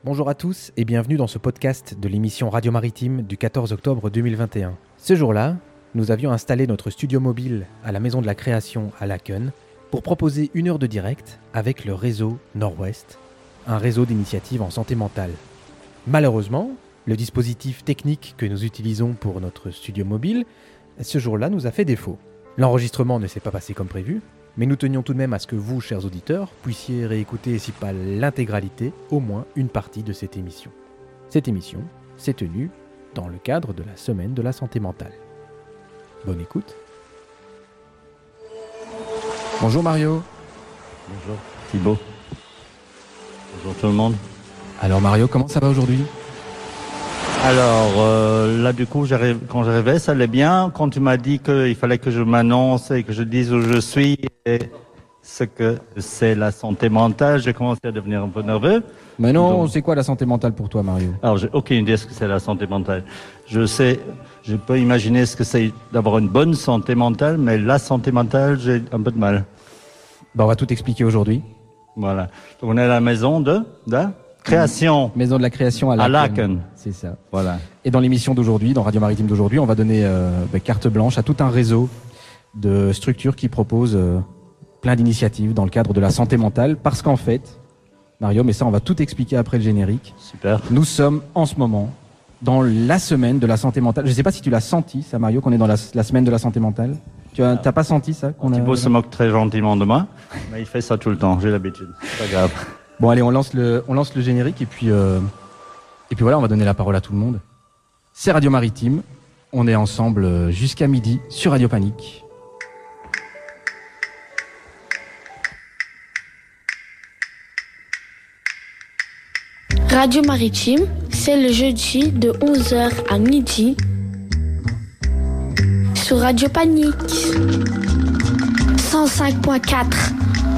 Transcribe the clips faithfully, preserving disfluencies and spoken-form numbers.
Bonjour à tous et bienvenue dans ce podcast de l'émission Radio Maritime du quatorze octobre deux mille vingt et un. Ce jour-là, nous avions installé notre studio mobile à la Maison de la Création à Laken pour proposer une heure de direct avec le réseau Nord-Ouest, un réseau d'initiatives en santé mentale. Malheureusement, le dispositif technique que nous utilisons pour notre studio mobile, ce jour-là nous a fait défaut. L'enregistrement ne s'est pas passé comme prévu, mais nous tenions tout de même à ce que vous, chers auditeurs, puissiez réécouter, si pas l'intégralité, au moins une partie de cette émission. Cette émission s'est tenue dans le cadre de la Semaine de la Santé Mentale. Bonne écoute. Bonjour Mario. Bonjour Thibaut. Bonjour tout le monde. Alors Mario, comment ça va aujourd'hui ? Alors euh, là du coup, j'arrive, quand j'arrivais, ça allait bien. Quand tu m'as dit qu'il fallait que je m'annonce et que je dise où je suis et ce que c'est la santé mentale, j'ai commencé à devenir un peu nerveux. Mais non, Donc, c'est quoi la santé mentale pour toi Mario ? alors j'ai aucune idée de ce que c'est la santé mentale. Je sais, je peux imaginer ce que c'est d'avoir une bonne santé mentale, mais la santé mentale, j'ai un peu de mal. Bah, on va tout expliquer aujourd'hui. Voilà. Donc on est à la maison de, de création. Maison de la Création à Laken. À Laken. C'est ça. Voilà. Et dans l'émission d'aujourd'hui, dans Radio Maritime d'aujourd'hui, on va donner euh, bah, carte blanche à tout un réseau de structures qui proposent euh, plein d'initiatives dans le cadre de la santé mentale. Parce qu'en fait, Mario, mais ça on va tout expliquer après le générique. Super. Nous sommes en ce moment dans la semaine de la santé mentale. Je ne sais pas si tu l'as senti, ça Mario, qu'on est dans la, la semaine de la santé mentale. Tu as, t'as pas senti ça qu'on Thibaut a... se moque très gentiment de moi, mais il fait ça tout le temps, j'ai l'habitude. C'est pas grave. Bon allez, on lance le, on lance le générique et puis, euh, et puis voilà, on va donner la parole à tout le monde. C'est Radio Maritime, on est ensemble jusqu'à midi sur Radio Panique. Radio Maritime, c'est le jeudi de onze heures à midi sur Radio Panique cent cinq point quatre.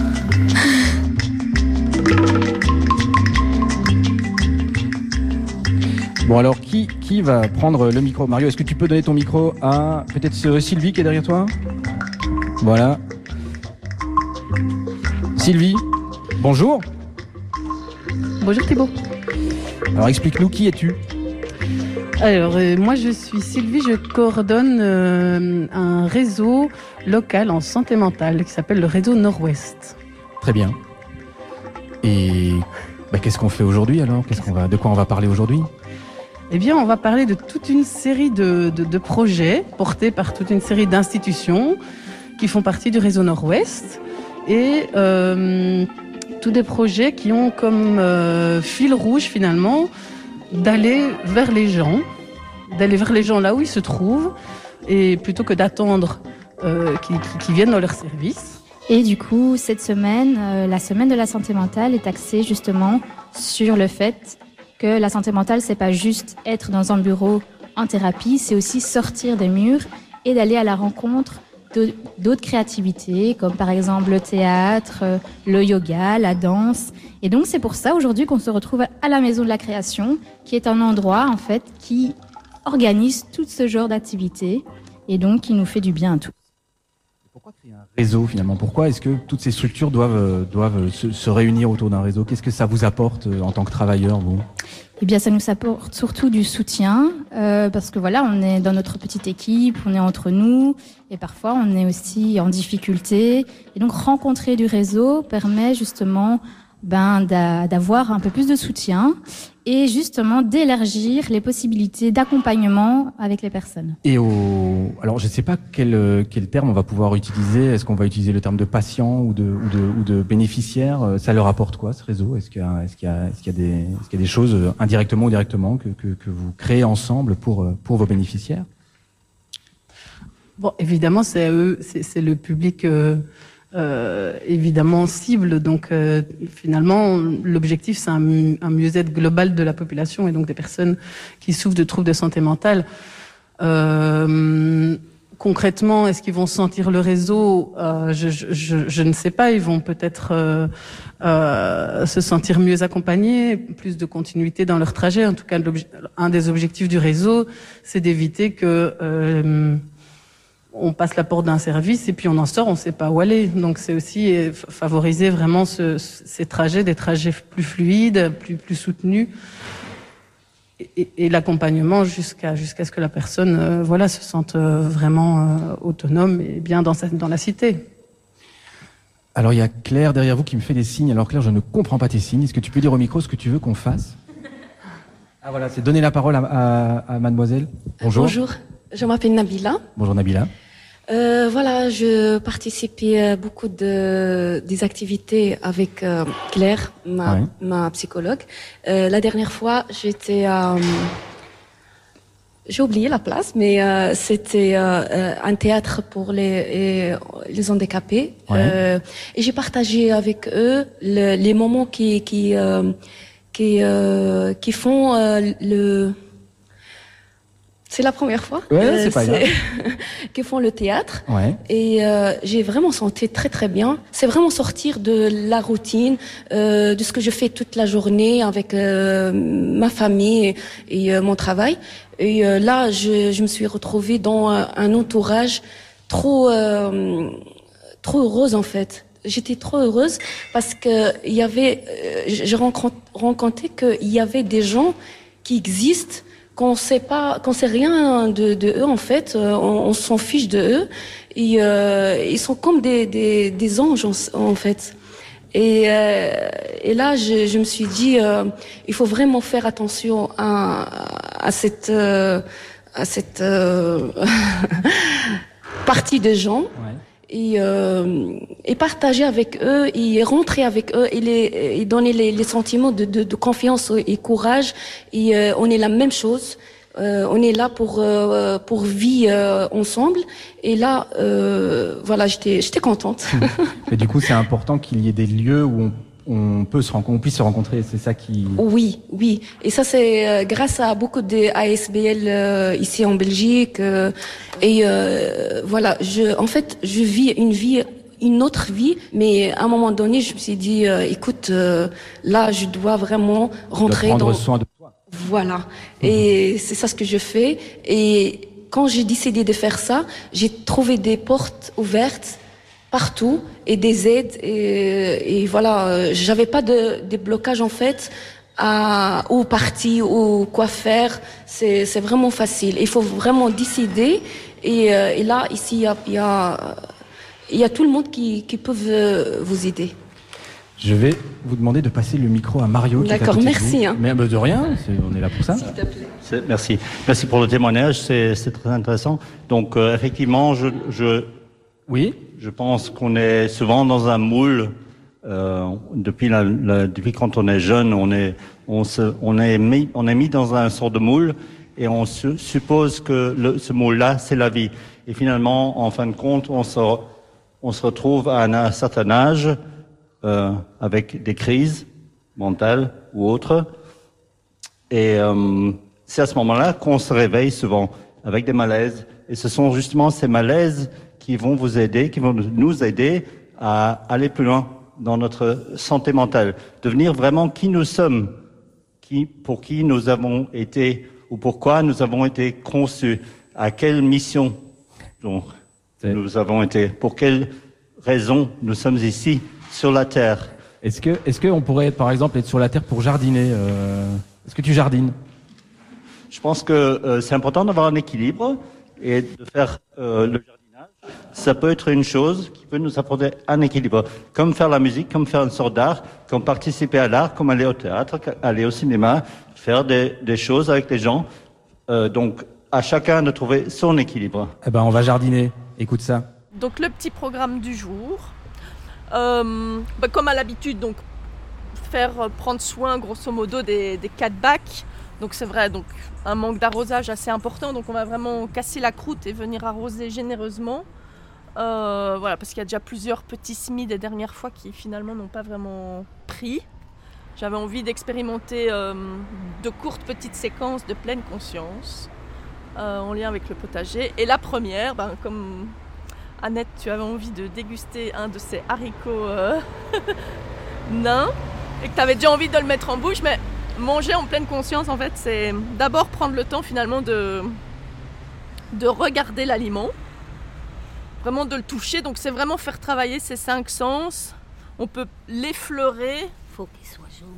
Bon alors, qui, qui va prendre le micro ? Mario, est-ce que tu peux donner ton micro à peut-être Sylvie qui est derrière toi ? Voilà. Sylvie, bonjour. Bonjour Thibaut. Alors explique-nous, qui es-tu ? Alors euh, moi je suis Sylvie, je coordonne euh, un réseau local en santé mentale qui s'appelle le réseau Nord-Ouest. Très bien. Et bah, qu'est-ce qu'on fait aujourd'hui alors ? Qu'est-ce qu'on va, de quoi on va parler aujourd'hui ? Eh bien on va parler de toute une série de, de, de projets portés par toute une série d'institutions qui font partie du réseau Nord-Ouest et euh, tous des projets qui ont comme euh, fil rouge finalement d'aller vers les gens, d'aller vers les gens là où ils se trouvent, et plutôt que d'attendre euh, qu'ils, qu'ils viennent dans leur service. Et du coup, cette semaine, euh, la semaine de la santé mentale est axée justement sur le fait que la santé mentale, c'est pas juste être dans un bureau en thérapie, c'est aussi sortir des murs et d'aller à la rencontre de, d'autres créativités, comme par exemple le théâtre, le yoga, la danse. Et donc, c'est pour ça aujourd'hui qu'on se retrouve à la Maison de la Création, qui est un endroit, en fait, qui organise tout ce genre d'activités et donc qui nous fait du bien à tous. Pourquoi créer un réseau finalement ? Pourquoi est-ce que toutes ces structures doivent, doivent se, se réunir autour d'un réseau ? Qu'est-ce que ça vous apporte en tant que travailleur, vous ? Eh bien, ça nous apporte surtout du soutien, euh, parce que voilà, on est dans notre petite équipe, on est entre nous, et parfois on est aussi en difficulté. Et donc, rencontrer du réseau permet justement ben, d'a, d'avoir un peu plus de soutien et justement d'élargir les possibilités d'accompagnement avec les personnes. Et au... Alors, je ne sais pas quel, quel terme on va pouvoir utiliser. Est-ce qu'on va utiliser le terme de patient ou de, ou de, ou de bénéficiaire ? Ça leur apporte quoi, ce réseau ? Est-ce qu'il y a, est-ce qu'il y a, est-ce qu'il y a des, est-ce qu'il y a des choses indirectement ou directement que, que, que vous créez ensemble pour, pour vos bénéficiaires ? Bon, évidemment, c'est eux, c'est, c'est le public euh, euh, évidemment cible. Donc, euh, finalement, l'objectif, c'est un, un mieux-être global de la population et donc des personnes qui souffrent de troubles de santé mentale. Euh, concrètement, est-ce qu'ils vont sentir le réseau ? euh, je, je, je ne sais pas. Ils vont peut-être euh, euh, se sentir mieux accompagnés, plus de continuité dans leur trajet. En tout cas, un des objectifs du réseau, c'est d'éviter que... Euh, on passe la porte d'un service et puis on en sort, on ne sait pas où aller. Donc c'est aussi favoriser vraiment ce, ces trajets, des trajets plus fluides, plus, plus soutenus. Et, et l'accompagnement jusqu'à, jusqu'à ce que la personne euh, voilà, se sente euh, vraiment euh, autonome et bien dans, sa, dans la cité. Alors il y a Claire derrière vous qui me fait des signes. Alors Claire, je ne comprends pas tes signes. Est-ce que tu peux dire au micro ce que tu veux qu'on fasse? Ah voilà, c'est donner la parole à, à, à mademoiselle. Bonjour. Bonjour, je m'appelle Nabila. Bonjour Nabila. Euh, voilà, je participais beaucoup de, des activités avec euh, Claire, ma, ouais. ma psychologue. Euh, la dernière fois, j'étais à... Euh, j'ai oublié la place, mais euh, c'était euh, un théâtre pour les, les handicapés. Ouais. Euh, et j'ai partagé avec eux le, les moments qui, qui, euh, qui, euh, qui font euh, le... C'est la première fois ouais, euh, c'est pas grave. qu'ils font le théâtre. Ouais. Et euh, j'ai vraiment senti très très bien. C'est vraiment sortir de la routine, euh, de ce que je fais toute la journée avec euh, ma famille et, et euh, mon travail. Et euh, là, je, je me suis retrouvée dans un, un entourage trop euh, trop heureuse en fait. J'étais trop heureuse parce que il y avait, euh, j'ai rencontré qu'il y avait des gens qui existent, qu'on sait pas, qu'on sait rien de, de eux en fait, on, on s'en fiche de eux. Et, euh, ils sont comme des, des, des anges en, en fait. Et, euh, et là, je, je me suis dit, euh, il faut vraiment faire attention à, à cette, euh, à cette euh, partie de gens. Ouais. Et, euh, et partager avec eux, et rentrer avec eux, et, les, et donner les, les sentiments de, de, de confiance et courage. Et euh, on est la même chose. Euh, on est là pour euh, pour vivre euh, ensemble. Et là, euh, voilà, j'étais j'étais contente. Et du coup, c'est important qu'il y ait des lieux où on on peut se rencontrer, on puisse se rencontrer, c'est ça qui... Oui, oui. Et ça, c'est euh, grâce à beaucoup de A S B L euh, ici en Belgique. Euh, et euh, voilà, je, en fait, je vis une vie, une autre vie, mais à un moment donné, je me suis dit, euh, écoute, euh, là, je dois vraiment rentrer prendre dans... soin de toi. Voilà. Mmh. Et c'est ça ce que je fais. Et quand j'ai décidé de faire ça, j'ai trouvé des portes ouvertes partout et des aides et, et voilà, j'avais pas de, de blocage en fait à où partir ou quoi faire. C'est c'est vraiment facile. Il faut vraiment décider et, et là ici il y a il y a il y a tout le monde qui qui peut vous aider. Je vais vous demander de passer le micro à Mario. D'accord, merci. Hein. Mais de rien, c'est, on est là pour ça. S'il te plaît. C'est, merci, merci pour le témoignage, c'est c'est très intéressant. Donc euh, effectivement, je je oui. Je pense qu'on est souvent dans un moule. Euh, depuis, la, la, depuis quand on est jeune, on est, on se, on est mis, on est mis dans un sort de moule et on se, suppose que le, ce moule-là, c'est la vie. Et finalement, en fin de compte, on se, on se retrouve à un, à un certain âge euh, avec des crises mentales ou autres. Et euh, c'est à ce moment-là qu'on se réveille souvent avec des malaises. Et ce sont justement ces malaises qui vont vous aider, qui vont nous aider à aller plus loin dans notre santé mentale, devenir vraiment qui nous sommes, qui, pour qui nous avons été ou pourquoi nous avons été conçus, à quelle mission donc, nous avons été, pour quelle raison nous sommes ici sur la terre. Est-ce que, est-ce qu'on pourrait par exemple être sur la terre pour jardiner euh... Est-ce que tu jardines? Je pense que euh, c'est important d'avoir un équilibre et de faire euh, le jardinage. Ça peut être une chose qui peut nous apporter un équilibre, comme faire la musique, comme faire une sorte d'art, comme participer à l'art, comme aller au théâtre, aller au cinéma, faire des, des choses avec les gens. Euh, donc, à chacun de trouver son équilibre. Eh ben, on va jardiner. Écoute ça. Donc, le petit programme du jour. Euh, bah, comme à l'habitude, donc faire euh, prendre soin, grosso modo, des, des quatre bacs. Donc, c'est vrai, donc un manque d'arrosage assez important. Donc, on va vraiment casser la croûte et venir arroser généreusement. Euh, voilà, parce qu'il y a déjà plusieurs petits semis des dernières fois qui finalement n'ont pas vraiment pris. J'avais envie d'expérimenter euh, de courtes petites séquences de pleine conscience euh, en lien avec le potager. Et la première, ben, comme Annette, tu avais envie de déguster un de ces haricots euh, nains et que tu avais déjà envie de le mettre en bouche, mais manger en pleine conscience, en fait, c'est d'abord prendre le temps finalement de, de regarder l'aliment. vraiment de le toucher. Donc c'est vraiment faire travailler ces cinq sens. On peut l'effleurer. Faut qu'il soit jaune.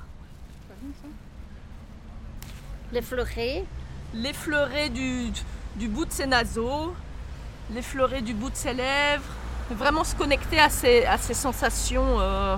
L'effleurer. L'effleurer du, du bout de ses naseaux, l'effleurer du bout de ses lèvres. Vraiment se connecter à ces, à ces sensations. Euh...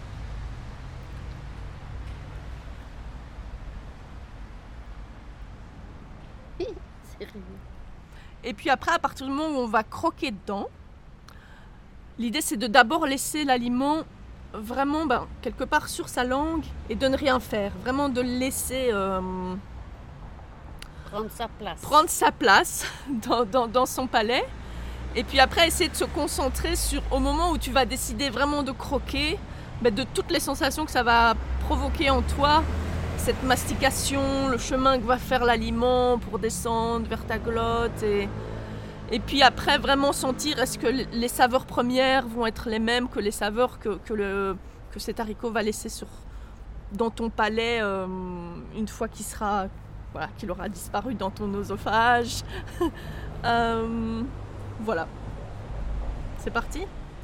Et puis après, à partir du moment où on va croquer dedans, l'idée c'est de d'abord laisser l'aliment vraiment ben, quelque part sur sa langue et de ne rien faire. Vraiment de le laisser euh, prendre sa place, prendre sa place dans, dans, dans son palais. Et puis après, essayer de se concentrer sur, au moment où tu vas décider vraiment de croquer, ben, de toutes les sensations que ça va provoquer en toi. Cette mastication, le chemin que va faire l'aliment pour descendre vers ta glotte. Et, et puis après, vraiment sentir est-ce que les saveurs premières vont être les mêmes que les saveurs que, que, le, que cet haricot va laisser sur, dans ton palais euh, une fois qu'il sera, voilà, qu'il aura disparu dans ton oesophage. euh, voilà. C'est parti ?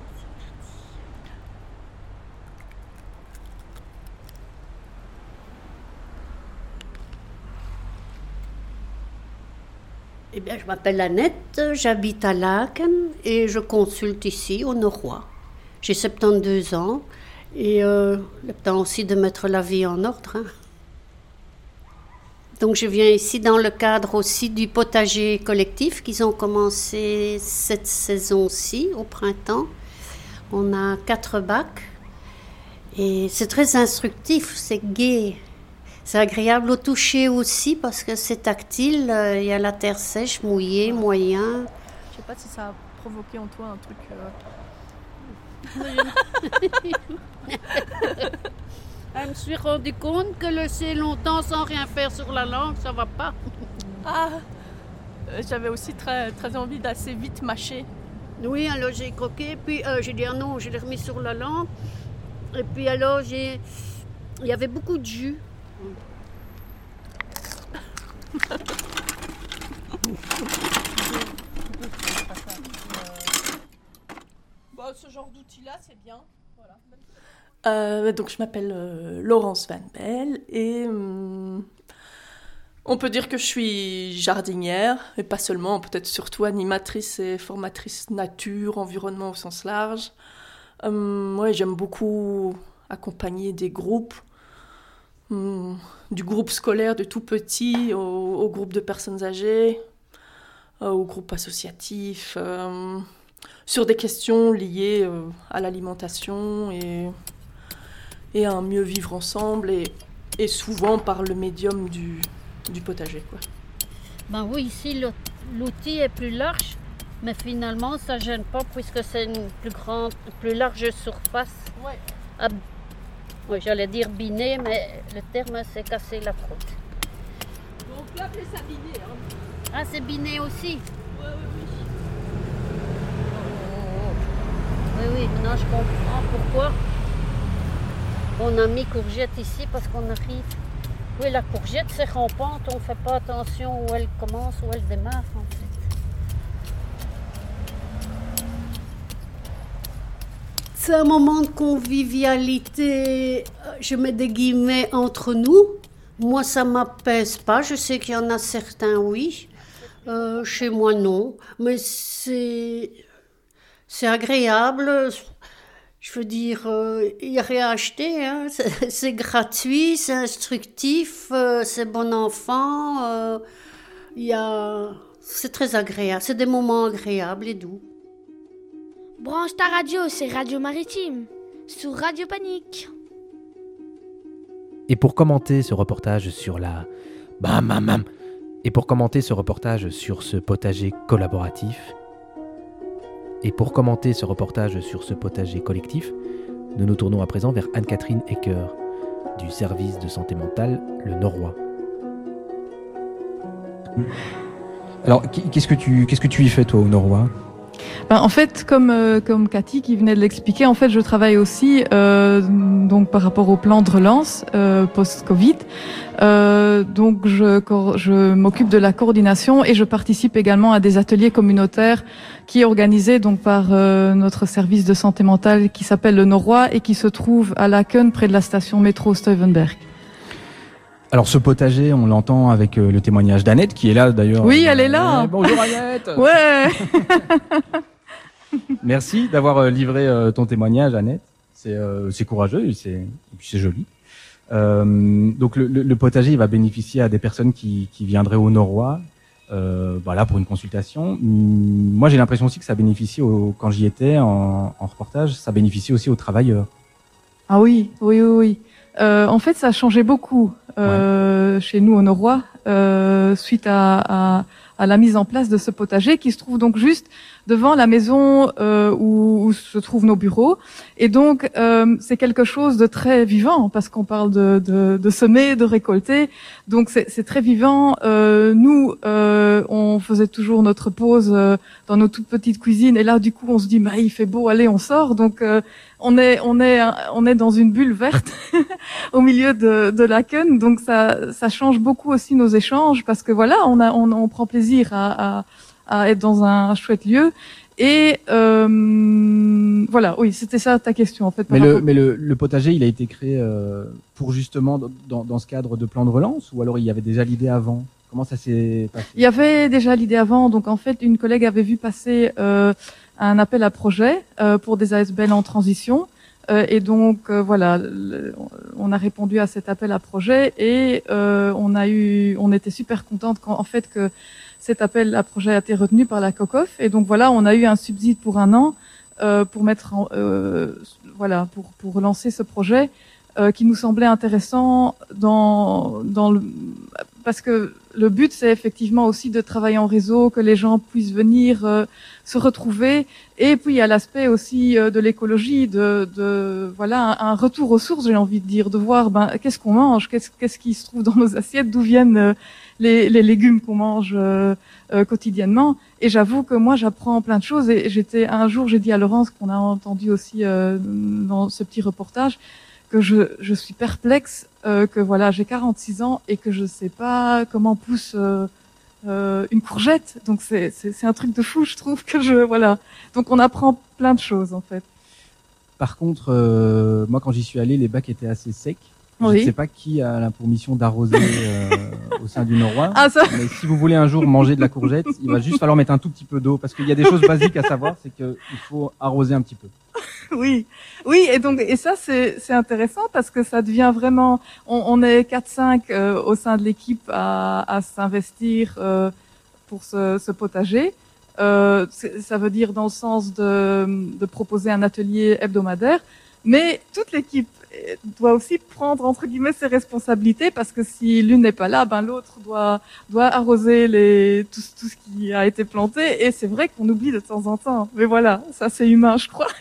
Eh bien, je m'appelle Annette, j'habite à Laken et je consulte ici au Norrois. J'ai soixante-douze ans et euh, le temps aussi de mettre la vie en ordre. Hein. Donc je viens ici dans le cadre aussi du potager collectif qu'ils ont commencé cette saison-ci, au printemps. On a quatre bacs et c'est très instructif, c'est gai. C'est agréable au toucher aussi parce que c'est tactile, il euh, y a la terre sèche, mouillée, moyen. Je sais pas si ça a provoqué en toi un truc... Euh... Je me suis rendu compte que laisser longtemps sans rien faire sur la langue, ça va pas. Ah, j'avais aussi très, très envie d'assez vite mâcher. Oui, alors j'ai croqué, puis euh, j'ai dit ah non, je l'ai remis sur la langue. Et puis alors, j'ai... il y avait beaucoup de jus. Bon, ce genre d'outil-là, c'est bien. Voilà. Euh, donc, je m'appelle euh, Laurence Van Belle et hum, on peut dire que je suis jardinière, et pas seulement, peut-être surtout animatrice et formatrice nature, environnement au sens large. Hum, ouais, j'aime beaucoup accompagner des groupes. Du groupe scolaire de tout petit au, au groupe de personnes âgées, euh, au groupe associatif, euh, sur des questions liées euh, à l'alimentation et, et à un mieux vivre ensemble, et, et souvent par le médium du, du potager, quoi. Ben oui, ici l'outil est plus large, mais finalement ça ne gêne pas puisque c'est une plus grande, plus large surface. Ouais. À, Oui, j'allais dire biner, mais le terme c'est casser la croûte. On peut appeler ça biner. Hein. Ah, c'est biner aussi? Oui, oui, oui. Oui, oui, maintenant je comprends pourquoi on a mis courgette ici, parce qu'on arrive... Oui, la courgette c'est rampante, on ne fait pas attention où elle commence, où elle démarre en fait. C'est un moment de convivialité, je mets des guillemets, entre nous. Moi, ça ne m'apaise pas. Je sais qu'il y en a certains, oui. Euh, chez moi, non. Mais c'est, c'est agréable. Je veux dire, il n'y a rien à acheter. Hein. C'est, c'est gratuit, c'est instructif, euh, c'est bon enfant. Euh, y a... C'est très agréable. C'est des moments agréables et doux. Branche ta radio, c'est Radio Maritime, sur Radio Panique. Et pour commenter ce reportage sur la... Bam, bam, bam. Et pour commenter ce reportage sur ce potager collaboratif, et pour commenter ce reportage sur ce potager collectif, nous nous tournons à présent vers Anne-Catherine Ecker, du service de santé mentale Le Norrois. Alors, qu'est-ce que tu, qu'est-ce que tu y fais, toi, au Norrois ? Ben, en fait, comme euh, comme Cathy qui venait de l'expliquer, en fait, je travaille aussi euh, donc par rapport au plan de relance euh, post-Covid. Euh, donc, je je m'occupe de la coordination et je participe également à des ateliers communautaires qui est organisé donc par euh, notre service de santé mentale qui s'appelle le Norrois et qui se trouve à Laken près de la station métro Stuyvenberg. Alors ce potager, on l'entend avec euh, le témoignage d'Annette qui est là d'ailleurs. Oui, elle est là. Ouais, bonjour Annette. Ouais. Merci d'avoir euh, livré euh, ton témoignage, Annette. C'est euh, c'est courageux et c'est et puis c'est joli. Euh, donc le, le, le potager, il va bénéficier à des personnes qui, qui viendraient au Norrois, euh, voilà, pour une consultation. Hum, moi, j'ai l'impression aussi que ça bénéficie au, quand j'y étais en, en reportage, ça bénéficie aussi aux travailleurs. Ah oui, oui, oui, oui. Euh, en fait, ça a changé beaucoup euh, ouais. chez nous au Norrois euh, suite à, à, à la mise en place de ce potager qui se trouve donc juste devant la maison euh, où, où se trouvent nos bureaux. Et donc, euh, c'est quelque chose de très vivant parce qu'on parle de, de, de semer, de récolter. Donc, c'est, c'est très vivant. Euh, nous, euh, on faisait toujours notre pause euh, dans nos toutes petites cuisines. Et là, du coup, on se dit, bah, il fait beau, allez, on sort. Donc, euh, on est, on est, on est dans une bulle verte au milieu de, de Laken. Donc, ça, ça change beaucoup aussi nos échanges parce que voilà, on a, on, on prend plaisir à, à à être dans un chouette lieu. Et euh, voilà, oui, c'était ça ta question en fait. Mais, le, mais le, le potager, il a été créé euh, pour justement dans, dans ce cadre de plan de relance ou alors il y avait déjà l'idée avant? Comment ça s'est passé? Il y avait déjà l'idée avant. Donc en fait, une collègue avait vu passer euh, un appel à projet euh, pour des A S B L en transition. Euh, et donc euh, voilà, le, on a répondu à cet appel à projet et euh, on a eu, on était super contente quand en fait que cet appel à projet a été retenu par la COCOF et donc voilà, on a eu un subside pour un an euh, pour mettre, en, euh, voilà, pour pour lancer ce projet euh, qui nous semblait intéressant dans dans le parce que le but c'est effectivement aussi de travailler en réseau, que les gens puissent venir euh, se retrouver et puis il y a l'aspect aussi euh, de l'écologie, de de voilà un, un retour aux sources, j'ai envie de dire, de voir ben qu'est-ce qu'on mange, qu'est-ce qu'est-ce qui se trouve dans nos assiettes, d'où viennent euh, Les, les légumes qu'on mange euh, euh, quotidiennement. Et j'avoue que moi, j'apprends plein de choses. Et j'étais un jour, j'ai dit à Laurence, qu'on a entendu aussi euh, dans ce petit reportage, que je, je suis perplexe, euh, que voilà, j'ai quarante-six ans et que je sais pas comment pousse euh, euh, une courgette. Donc c'est, c'est, c'est un truc de fou, je trouve que je voilà. Donc on apprend plein de choses en fait. Par contre, euh, moi, quand j'y suis allé, les bacs étaient assez secs. Je oui. ne sais pas qui a pour mission d'arroser euh, au sein du Norrois. Ah, ça... Mais si vous voulez un jour manger de la courgette, il va juste falloir mettre un tout petit peu d'eau parce qu'il y a des choses basiques à savoir, c'est qu'il faut arroser un petit peu. Oui, oui, et donc et ça c'est c'est intéressant parce que ça devient vraiment, on, on est quatre cinq euh, au sein de l'équipe à, à s'investir euh, pour ce, ce potager. Euh, ça veut dire dans le sens de, de proposer un atelier hebdomadaire, mais toute l'équipe doit aussi prendre entre guillemets ses responsabilités parce que si l'une n'est pas là, ben l'autre doit doit arroser les tout, tout ce qui a été planté et c'est vrai qu'on oublie de temps en temps. Mais voilà, ça c'est humain, je crois.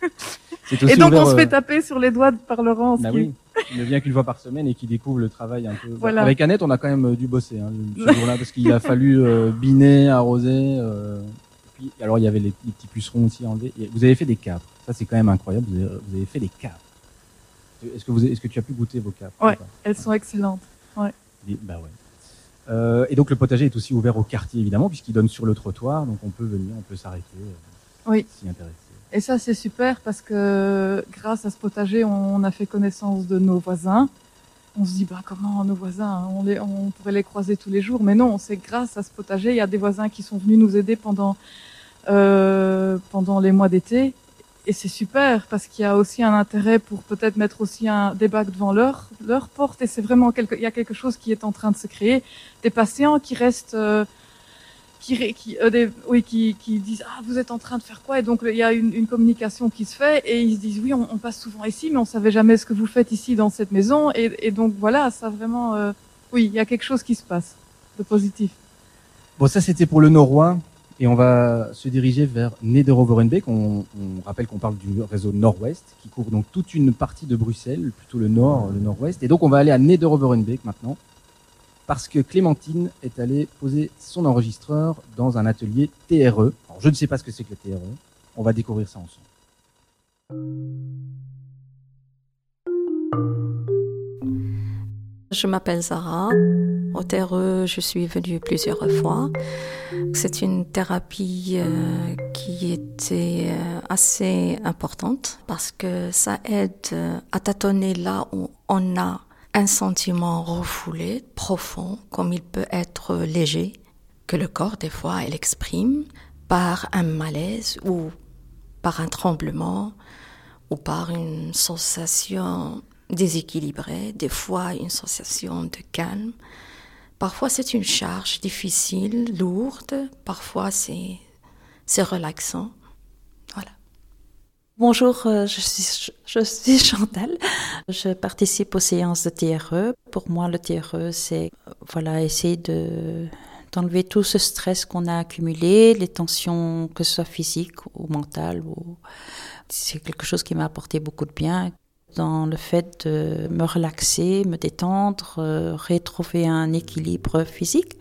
Et donc ouvert, on se fait taper euh... sur les doigts par Laurence. Bah qui... oui, il ne vient qu'une fois par semaine et qui découvre le travail un peu. Voilà. Avec Annette, on a quand même dû bosser hein, ce jour-là parce qu'il a fallu euh, biner, arroser. Euh... Puis, alors il y avait les, les petits pucerons aussi enlevés. Vous avez fait des capres. Ça c'est quand même incroyable. Vous avez, vous avez fait des capres. Est-ce que vous, est-ce que tu as pu goûter vos capres? Ouais, elles sont excellentes. Ouais. Et, bah ouais. Euh, et donc le potager est aussi ouvert au quartier évidemment puisqu'il donne sur le trottoir, donc on peut venir, on peut s'arrêter, euh, oui. s'y intéresser. Et ça c'est super parce que grâce à ce potager, on a fait connaissance de nos voisins. On se dit bah comment nos voisins, on les, on pourrait les croiser tous les jours, mais non, c'est grâce à ce potager, il y a des voisins qui sont venus nous aider pendant euh, pendant les mois d'été. Et c'est super parce qu'il y a aussi un intérêt pour peut-être mettre aussi un des bacs devant leur leur porte et c'est vraiment quelque il y a quelque chose qui est en train de se créer, des patients qui restent euh, qui qui euh, des, oui qui qui disent ah vous êtes en train de faire quoi et donc il y a une, une communication qui se fait et ils se disent oui on, on passe souvent ici mais on savait jamais ce que vous faites ici dans cette maison et, et donc voilà ça vraiment euh, oui il y a quelque chose qui se passe de positif. Bon ça c'était pour le Norrois. Et on va se diriger vers Neder-Overenbeek. On, on rappelle qu'on parle du réseau Nord-Ouest, qui couvre donc toute une partie de Bruxelles, plutôt le Nord, le Nord-Ouest. Et donc on va aller à Neder-Overenbeek maintenant, parce que Clémentine est allée poser son enregistreur dans un atelier T R E. Alors je ne sais pas ce que c'est que le T R E. On va découvrir ça ensemble. Je m'appelle Zara. Au T R E, je suis venue plusieurs fois. C'est une thérapie euh, qui était euh, assez importante parce que ça aide euh, à tâtonner là où on a un sentiment refoulé, profond, comme il peut être léger, que le corps, des fois, il exprime par un malaise ou par un tremblement ou par une sensation déséquilibrée, des fois une sensation de calme. Parfois, c'est une charge difficile, lourde. Parfois, c'est, c'est relaxant. Voilà. Bonjour, je suis, je suis Chantal. Je participe aux séances de T R E. Pour moi, le T R E, c'est voilà, essayer de, d'enlever tout ce stress qu'on a accumulé, les tensions, que ce soit physiques ou mentales. Ou... C'est quelque chose qui m'a apporté beaucoup de bien. Dans le fait de me relaxer, me détendre, euh, retrouver un équilibre physique.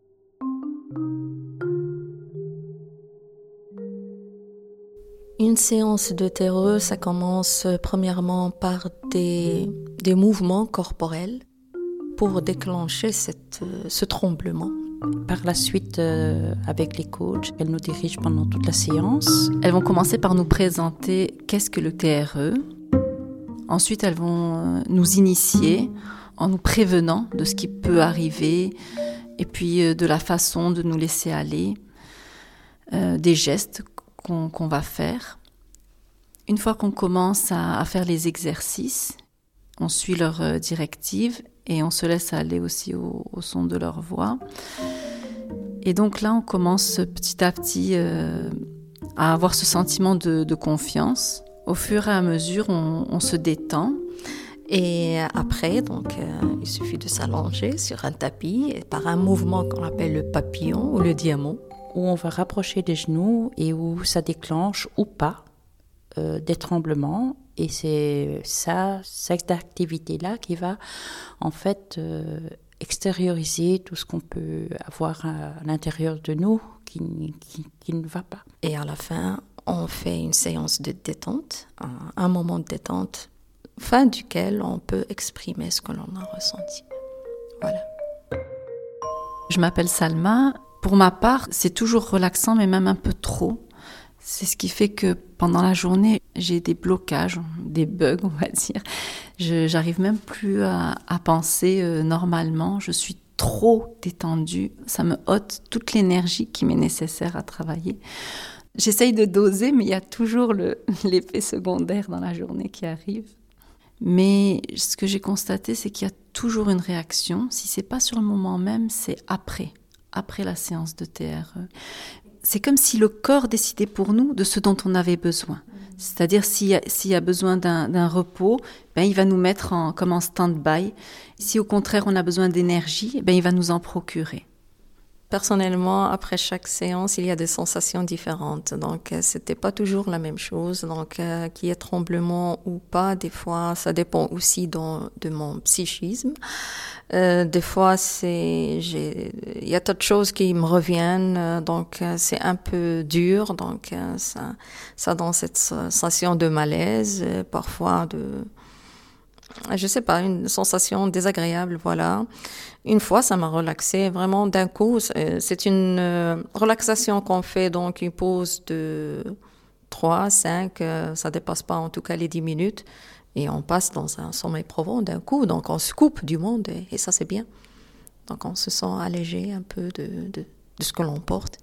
Une séance de T R E, ça commence premièrement par des, des mouvements corporels pour déclencher cette, ce tremblement. Par la suite, euh, avec les coachs, elles nous dirigent pendant toute la séance. Elles vont commencer par nous présenter qu'est-ce que le T R E. Ensuite, elles vont nous initier en nous prévenant de ce qui peut arriver et puis de la façon de nous laisser aller, euh, des gestes qu'on, qu'on va faire. Une fois qu'on commence à, à faire les exercices, on suit leurs directives et on se laisse aller aussi au, au son de leur voix. Et donc là, on commence petit à petit euh, à avoir ce sentiment de, de confiance. Au fur et à mesure, on, on se détend. Et après, donc, euh, il suffit de s'allonger sur un tapis et par un mouvement qu'on appelle le papillon ou le diamant. Où on va rapprocher des genoux et où ça déclenche ou pas euh, des tremblements. Et c'est ça, cette activité-là qui va en fait euh, extérioriser tout ce qu'on peut avoir à, à l'intérieur de nous qui, qui, qui ne va pas. Et à la fin, on fait une séance de détente, un, un moment de détente, fin duquel on peut exprimer ce que l'on a ressenti. Voilà. Je m'appelle Salma. Pour ma part, c'est toujours relaxant, mais même un peu trop. C'est ce qui fait que pendant la journée, j'ai des blocages, des bugs, on va dire. Je j'arrive même plus à, à penser euh, normalement. Je suis trop détendue. Ça me ôte toute l'énergie qui m'est nécessaire à travailler. J'essaye de doser, mais il y a toujours le, l'effet secondaire dans la journée qui arrive. Mais ce que j'ai constaté, c'est qu'il y a toujours une réaction. Si c'est pas sur le moment même, c'est après, après la séance de T R E. C'est comme si le corps décidait pour nous de ce dont on avait besoin. C'est-à-dire s'il y a, s'il y a besoin d'un, d'un repos, ben, il va nous mettre en, comme en stand-by. Si au contraire on a besoin d'énergie, ben, il va nous en procurer. Personnellement, après chaque séance, il y a des sensations différentes. Donc, euh, c'était pas toujours la même chose. Donc, euh, qu'il y ait tremblement ou pas, des fois, ça dépend aussi dans, de mon psychisme. Euh, des fois, c'est, j'ai, il y a d'autres choses qui me reviennent. Euh, donc, euh, c'est un peu dur. Donc, euh, ça, ça donne cette sensation de malaise, euh, parfois de, je sais pas, une sensation désagréable, voilà. Une fois, ça m'a relaxée vraiment d'un coup. C'est une euh, relaxation qu'on fait, donc une pause de trois, cinq, euh, ça dépasse pas en tout cas les dix minutes. Et on passe dans un sommeil profond d'un coup. Donc on se coupe du monde et, et ça c'est bien. Donc on se sent allégé un peu de, de, de ce que l'on porte.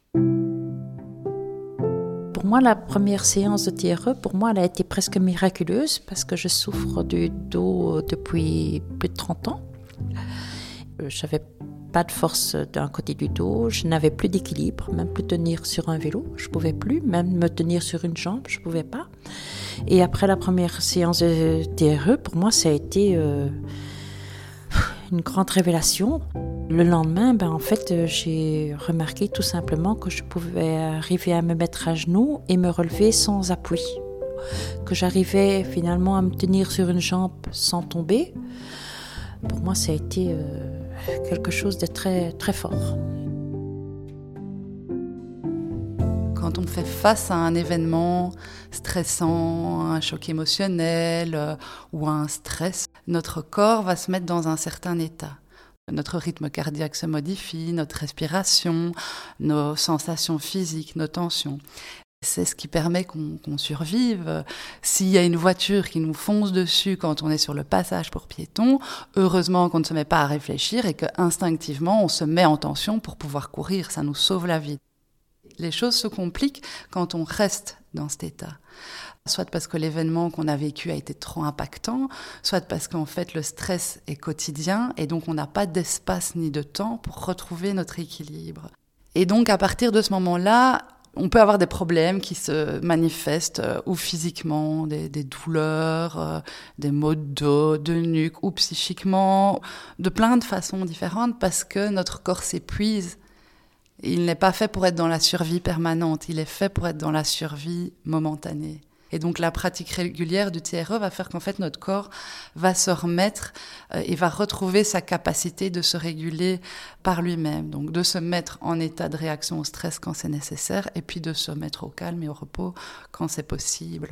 Pour moi, la première séance de T R E, pour moi, elle a été presque miraculeuse parce que je souffre du dos depuis plus de trente ans. Je n'avais pas de force d'un côté du dos, je n'avais plus d'équilibre, même plus tenir sur un vélo, je ne pouvais plus, même me tenir sur une jambe, je ne pouvais pas. Et après la première séance de T R E, pour moi, ça a été euh, une grande révélation. Le lendemain, ben, en fait, j'ai remarqué tout simplement que je pouvais arriver à me mettre à genoux et me relever sans appui. Que j'arrivais finalement à me tenir sur une jambe sans tomber. Pour moi, ça a été euh, quelque chose de très, très fort. Quand on fait face à un événement stressant, un choc émotionnel euh, ou à un stress, notre corps va se mettre dans un certain état. Notre rythme cardiaque se modifie, notre respiration, nos sensations physiques, nos tensions. C'est ce qui permet qu'on, qu'on survive. S'il y a une voiture qui nous fonce dessus quand on est sur le passage pour piétons, heureusement qu'on ne se met pas à réfléchir et qu'instinctivement on se met en tension pour pouvoir courir, ça nous sauve la vie. Les choses se compliquent quand on reste dans cet état. Soit parce que l'événement qu'on a vécu a été trop impactant, soit parce qu'en fait le stress est quotidien et donc on n'a pas d'espace ni de temps pour retrouver notre équilibre. Et donc à partir de ce moment-là, on peut avoir des problèmes qui se manifestent euh, ou physiquement, des, des douleurs, euh, des maux de dos, de nuque ou psychiquement, de plein de façons différentes parce que notre corps s'épuise. Il n'est pas fait pour être dans la survie permanente, il est fait pour être dans la survie momentanée. Et donc la pratique régulière du T R E va faire qu'en fait notre corps va se remettre euh, et va retrouver sa capacité de se réguler par lui-même. Donc de se mettre en état de réaction au stress quand c'est nécessaire et puis de se mettre au calme et au repos quand c'est possible.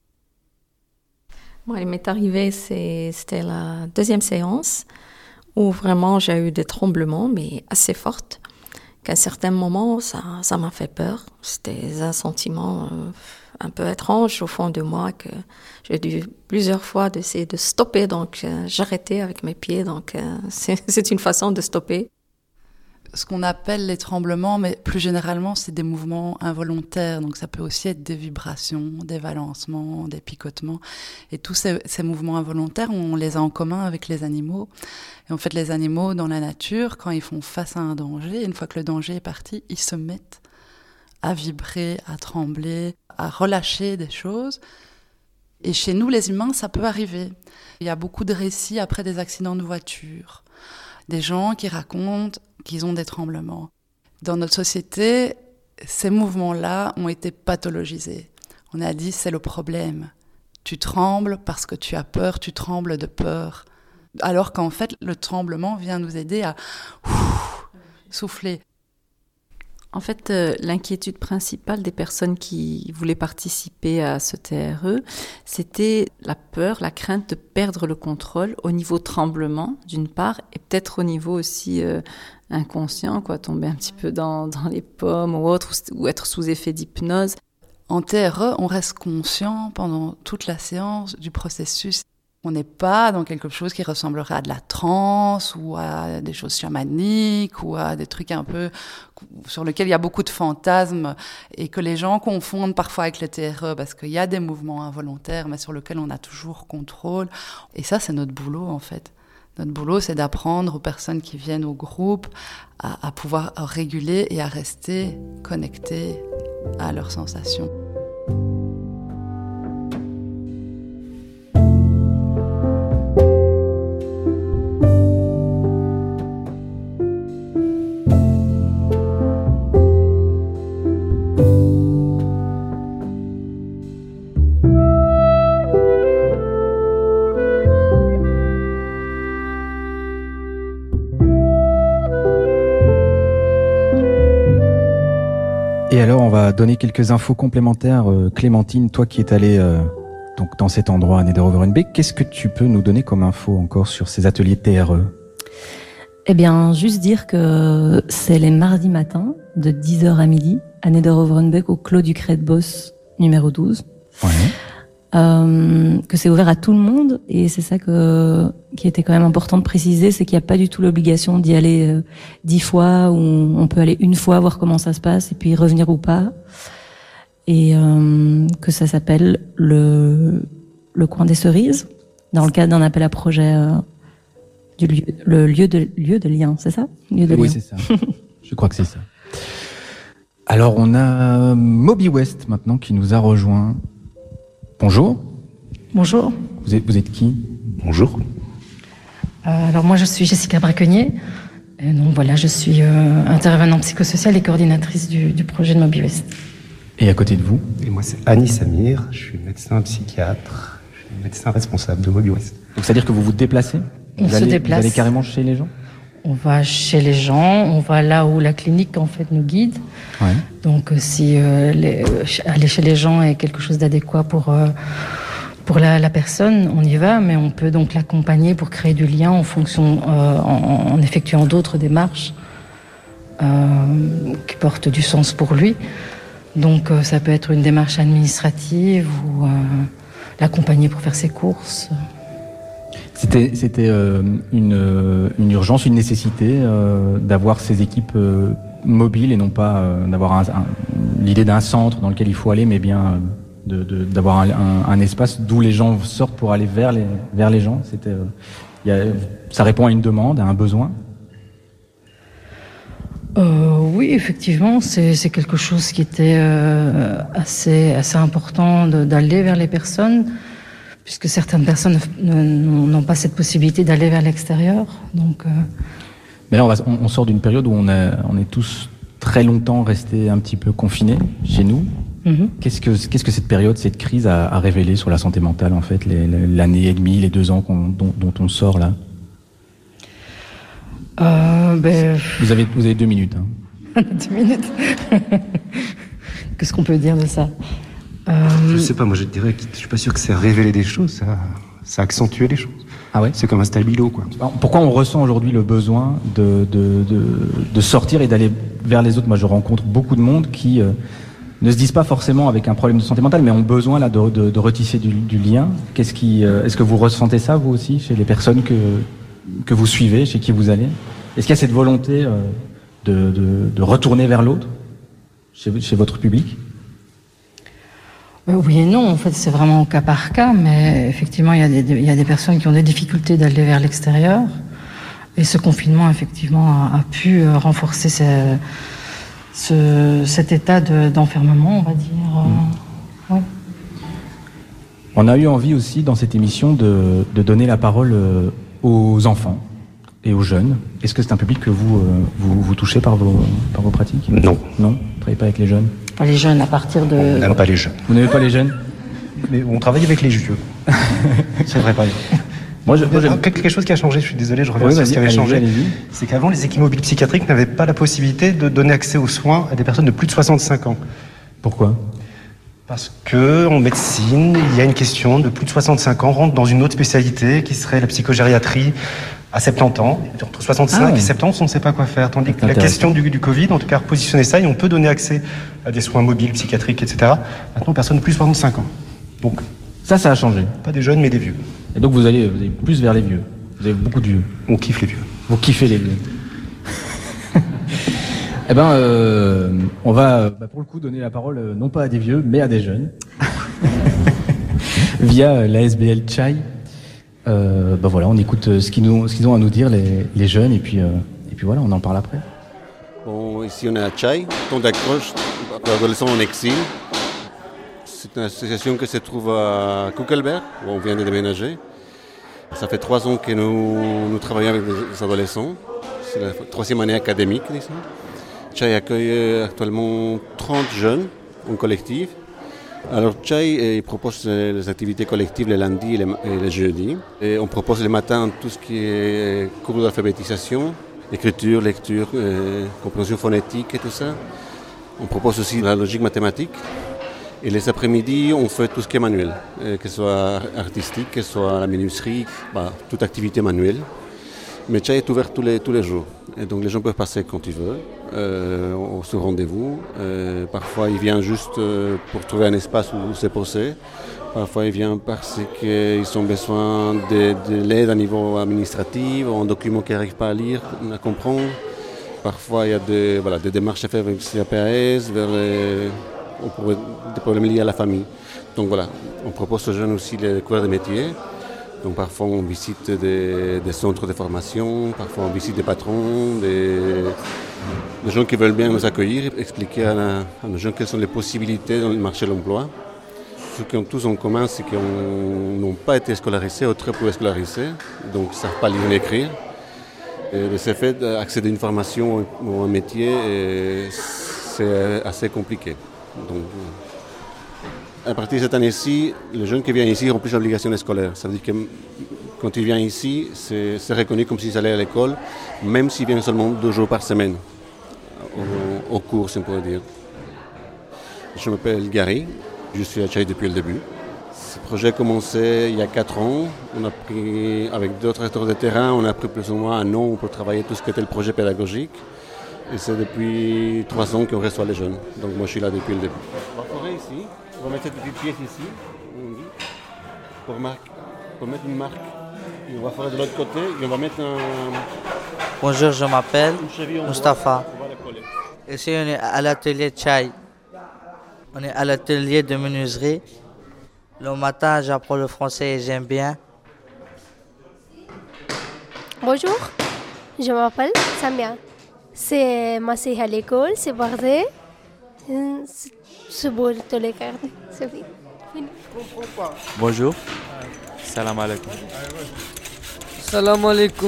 Moi, il m'est arrivé, c'est, c'était la deuxième séance où vraiment j'ai eu des tremblements, mais assez fortes. Qu'à un certain moment, ça, ça m'a fait peur. C'était un sentiment euh, un peu étrange au fond de moi que j'ai dû plusieurs fois essayer de stopper. Donc, euh, j'arrêtais avec mes pieds. Donc, euh, c'est, c'est une façon de stopper. Ce qu'on appelle les tremblements, mais plus généralement, c'est des mouvements involontaires. Donc, ça peut aussi être des vibrations, des balancements, des picotements. Et tous ces, ces mouvements involontaires, on les a en commun avec les animaux. Et en fait, les animaux, dans la nature, quand ils font face à un danger, une fois que le danger est parti, ils se mettent à vibrer, à trembler, à relâcher des choses. Et chez nous, les humains, ça peut arriver. Il y a beaucoup de récits après des accidents de voiture. Des gens qui racontent qu'ils ont des tremblements. Dans notre société, ces mouvements-là ont été pathologisés. On a dit, c'est le problème. Tu trembles parce que tu as peur, tu trembles de peur. Alors qu'en fait, le tremblement vient nous aider à ouf, souffler. En fait, euh, l'inquiétude principale des personnes qui voulaient participer à ce T R E, c'était la peur, la crainte de perdre le contrôle au niveau tremblement, d'une part, et peut-être au niveau aussi euh, inconscient, quoi, tomber un petit peu dans, dans les pommes ou autre, ou, ou être sous effet d'hypnose. En T R E, on reste conscient pendant toute la séance du processus. On n'est pas dans quelque chose qui ressemblerait à de la transe ou à des choses chamaniques ou à des trucs un peu sur lesquels il y a beaucoup de fantasmes et que les gens confondent parfois avec le T R E parce qu'il y a des mouvements involontaires mais sur lesquels on a toujours contrôle. Et ça, c'est notre boulot en fait. Notre boulot, c'est d'apprendre aux personnes qui viennent au groupe à, à pouvoir réguler et à rester connectées à leurs sensations. Et alors, on va donner quelques infos complémentaires. Euh, Clémentine, toi qui es allée euh, donc dans cet endroit à Nederoveren-Beek, qu'est-ce que tu peux nous donner comme info encore sur ces ateliers de T R E ? Eh bien, juste dire que c'est les mardis matins, de dix heures à midi, à Nederoveren-Beek, au Clos du Crête Bosse, numéro douze. Ouais. Euh, que c'est ouvert à tout le monde, et c'est ça que qui était quand même important de préciser, c'est qu'il n'y a pas du tout l'obligation d'y aller euh, dix fois, ou on peut aller une fois voir comment ça se passe et puis revenir ou pas, et euh, que ça s'appelle le le coin des cerises, dans le cadre d'un appel à projet euh, du lieu, le lieu de lieu de lien, c'est ça, lieu de Oui, lien. c'est ça. Je crois que c'est ça. Alors, on a Moby West maintenant qui nous a rejoint. Bonjour. Bonjour. Vous êtes, vous êtes qui ? Bonjour. Euh, alors moi je suis Jessica Braconnier. Et donc voilà, je suis euh, intervenante psychosociale et coordinatrice du, du projet de Moby West. Et à côté de vous ? Et moi c'est Annie Samir, je suis médecin psychiatre, je suis médecin responsable de Moby West. Donc c'est-à-dire que vous vous déplacez ? On vous se allez, déplace. Vous allez carrément chez les gens ? On va chez les gens, on va là où la clinique en fait nous guide. Ouais. Donc si euh, les, aller chez les gens est quelque chose d'adéquat pour euh, pour la, la personne, on y va, mais on peut donc l'accompagner pour créer du lien en fonction, euh, en, en effectuant d'autres démarches euh, qui portent du sens pour lui. Donc euh, ça peut être une démarche administrative ou euh, l'accompagner pour faire ses courses. C'était, c'était euh, une, une urgence, une nécessité euh, d'avoir ces équipes euh, mobiles et non pas euh, d'avoir un, un, l'idée d'un centre dans lequel il faut aller, mais bien euh, de, de, d'avoir un, un, un espace d'où les gens sortent pour aller vers les, vers les gens. C'était, euh, y a, ça répond à une demande, à un besoin. Euh, oui, effectivement, c'est, c'est quelque chose qui était euh, assez, assez important de, d'aller vers les personnes, puisque certaines personnes ne, ne, n'ont pas cette possibilité d'aller vers l'extérieur. Donc, euh... Mais là, on, va, on, on sort d'une période où on, a, on est tous très longtemps restés un petit peu confinés chez nous. Mm-hmm. Qu'est-ce que, qu'est-ce que cette période, cette crise a, a révélé sur la santé mentale, en fait, les, l'année et demie, les deux ans qu'on, dont, dont on sort là? Euh, ben... Vous avez, vous avez deux minutes. Hein. deux minutes. Qu'est-ce qu'on peut dire de ça? Euh... Je sais pas, moi je dirais que je suis pas sûr que ça a révélé des choses, ça, ça a accentué les choses. Ah ouais? C'est comme un stabilo, quoi. Pourquoi on ressent aujourd'hui le besoin de, de, de, de sortir et d'aller vers les autres? Moi je rencontre beaucoup de monde qui euh, ne se disent pas forcément avec un problème de santé mentale, mais ont besoin là de, de, de retisser du, du lien. Qu'est-ce qui, euh, est-ce que vous ressentez ça vous aussi chez les personnes que, que vous suivez, chez qui vous allez? Est-ce qu'il y a cette volonté euh, de, de, de retourner vers l'autre chez, chez votre public? Oui et non, en fait c'est vraiment au cas par cas, mais effectivement il y a des, il y a des personnes qui ont des difficultés d'aller vers l'extérieur, et ce confinement effectivement a, a pu renforcer ce, ce, cet état de, d'enfermement, on va dire. Mmh. Ouais. On a eu envie aussi dans cette émission de, de donner la parole aux enfants et aux jeunes. Est-ce que c'est un public que vous, vous, vous touchez par vos, par vos pratiques? Non. Non, vous ne travaillez pas avec les jeunes? Pas les jeunes à partir de... On n'aime pas les jeunes. Vous n'aimez pas les jeunes? Mais on travaille avec les vieux. C'est vrai, par exemple. Moi, je, moi, quelque chose qui a changé, je suis désolé, je reviens oui, sur ce qui avait changé, allez-y. C'est qu'avant, les équipes mobiles psychiatriques n'avaient pas la possibilité de donner accès aux soins à des personnes de plus de soixante-cinq ans. Pourquoi? Parce que en médecine, il y a une question de plus de soixante-cinq ans, rentre dans une autre spécialité qui serait la psychogériatrie à soixante-dix ans. Entre soixante-cinq ah ouais. et soixante-dix, on ne sait pas quoi faire. Tandis que la question du, du Covid, en tout cas, repositionner ça, et on peut donner accès à des soins mobiles, psychiatriques, et cetera. Maintenant, personne de plus de soixante-cinq ans. Donc, ça, ça a changé. Pas des jeunes, mais des vieux. Et donc, vous allez, vous allez plus vers les vieux. Vous avez beaucoup de vieux. On kiffe les vieux. Vous kiffez les vieux. Eh ben, euh, on va, bah, pour le coup, donner la parole, euh, non pas à des vieux, mais à des jeunes. Via l'A S B L Chai. Euh, bah voilà, on écoute ce qu'ils, nous, ce qu'ils ont à nous dire, les, les jeunes, et puis, euh, et puis voilà, on en parle après. Bon, ici on est à Chai, ton d'accroche d'adolescents en exil. C'est une association qui se trouve à Kuckelberg, où on vient de déménager. Ça fait trois ans que nous, nous travaillons avec des adolescents. C'est la troisième année académique, disons. Chai accueille actuellement trente jeunes en collectif. Alors Chai il propose les activités collectives les lundis et les, et les jeudis. Et on propose le matin tout ce qui est cours d'alphabétisation, écriture, lecture, euh, compréhension phonétique et tout ça. On propose aussi la logique mathématique. Et les après-midi, on fait tout ce qui est manuel, euh, que ce soit artistique, que ce soit la menuiserie, bah, toute activité manuelle. Mais Chai est ouvert tous les, tous les jours. Et donc les gens peuvent passer quand ils veulent, euh, sur rendez-vous. Euh, parfois ils viennent juste euh, pour trouver un espace où se poser. Parfois ils viennent parce qu'ils ont besoin de, de l'aide à niveau administratif, ou un document qu'ils n'arrivent pas à lire, à comprendre. Parfois il y a des, voilà, des démarches à faire avec le C A P A S, vers les, des problèmes liés à la famille. Donc voilà, on propose aux jeunes aussi les cours de métier. Donc parfois on visite des, des centres de formation, parfois on visite des patrons, des, des gens qui veulent bien nous accueillir, expliquer à, la, à nos jeunes quelles sont les possibilités dans le marché de l'emploi. Ce qu'ils ont tous en commun, c'est qu'ils n'ont pas été scolarisés ou très peu scolarisés, donc ils ne savent pas lire ni écrire. Et de ce fait, accéder à une formation ou un métier, c'est assez compliqué. Donc, à partir de cette année-ci, les jeunes qui viennent ici ont plus d'obligations scolaires. Ça veut dire que quand ils viennent ici, c'est, c'est reconnu comme s'ils allaient à l'école, même s'ils viennent seulement deux jours par semaine, au, au cours, si on pourrait dire. Je m'appelle Gary, je suis à Tchaï depuis le début. Ce projet a commencé il y a quatre ans. On a pris, avec d'autres acteurs de terrain, on a pris plus ou moins un an pour travailler tout ce qui était le projet pédagogique. Et c'est depuis trois ans qu'on reçoit les jeunes. Donc moi je suis là depuis le début. On va forer ici, on va mettre cette petite pièce ici, pour, marque, pour mettre une marque. Et on va forer de l'autre côté et on va mettre un... Bonjour, je m'appelle Mustapha. Ici on est à l'atelier Tchaï. On est à l'atelier de menuiserie. Le matin, j'apprends le français et j'aime bien. Bonjour, je m'appelle Samia. C'est massé à l'école, c'est bardé. C'est beau tous les cartes. C'est fini. Bonjour. Salam alaikum. Salam alaikum.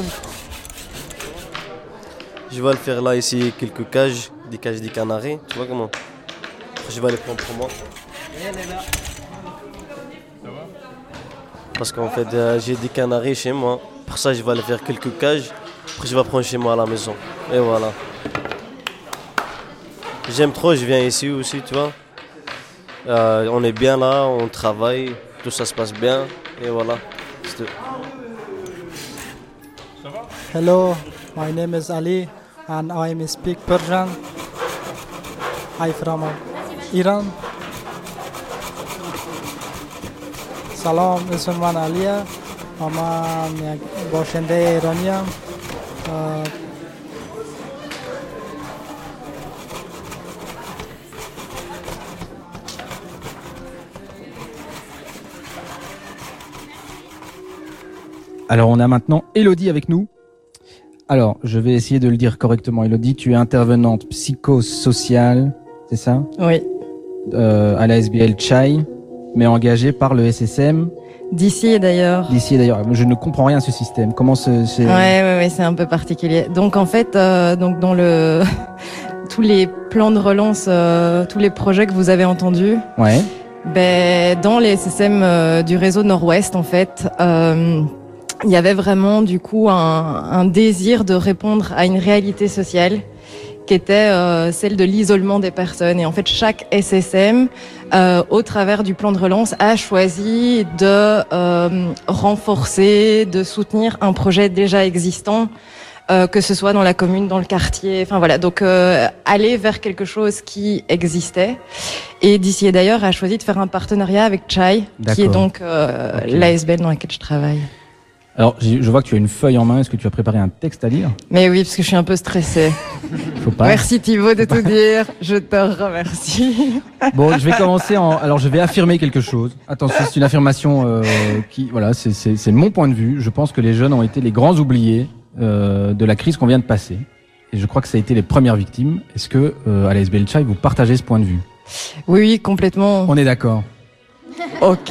Je vais le faire là, ici, quelques cages, des cages des canaris. Tu vois comment? Je vais les prendre pour moi. Parce qu'en fait, euh, j'ai des canaris chez moi. Pour ça, je vais aller faire quelques cages. Après, je vais prendre chez moi à la maison. Et voilà. J'aime trop, je viens ici aussi, tu vois. Euh, on est bien là, on travaille, tout ça se passe bien. Et voilà. C'est... Hello, my name is Ali and I speak Persian. I'm from Iran. سلام اسم من علیه و من یک باشنده ایرانیم. Alors on a maintenant Elodie avec nous. Alors je vais essayer de le dire correctement. Elodie, tu es intervenante psychosociale, c'est ça? Oui. Euh, à la S B L Tchaï, mais engagée par le S S M. D'ici d'ailleurs. D'ici d'ailleurs. Je ne comprends rien à ce système. Comment c'est... c'est... Ouais, ouais, ouais, c'est un peu particulier. Donc en fait, euh, donc dans le tous les plans de relance, euh, tous les projets que vous avez entendus. Ouais. Ben dans les S S M euh, du réseau Nord-Ouest, en fait, euh, il y avait vraiment du coup un, un désir de répondre à une réalité sociale qui était euh, celle de l'isolement des personnes. Et en fait, chaque S S M, euh, au travers du plan de relance, a choisi de euh, renforcer, de soutenir un projet déjà existant, euh, que ce soit dans la commune, dans le quartier, enfin voilà. Donc, euh, aller vers quelque chose qui existait. Et d'ici et d'ailleurs, a choisi de faire un partenariat avec Tchaï, qui est donc euh, okay. l'A S B L dans laquelle je travaille. Alors, je vois que tu as une feuille en main. Est-ce que tu as préparé un texte à lire? Mais oui, parce que je suis un peu stressée. Faut pas. Merci Thibaut de Faut tout pas. dire. Je te remercie. Bon, je vais commencer en... Alors, je vais affirmer quelque chose. Attention, c'est une affirmation euh, qui... Voilà, c'est, c'est, c'est mon point de vue. Je pense que les jeunes ont été les grands oubliés euh, de la crise qu'on vient de passer. Et je crois que ça a été les premières victimes. Est-ce que, euh, à la S B L Tchaï, vous partagez ce point de vue? Oui, oui, complètement. On est d'accord. Ok.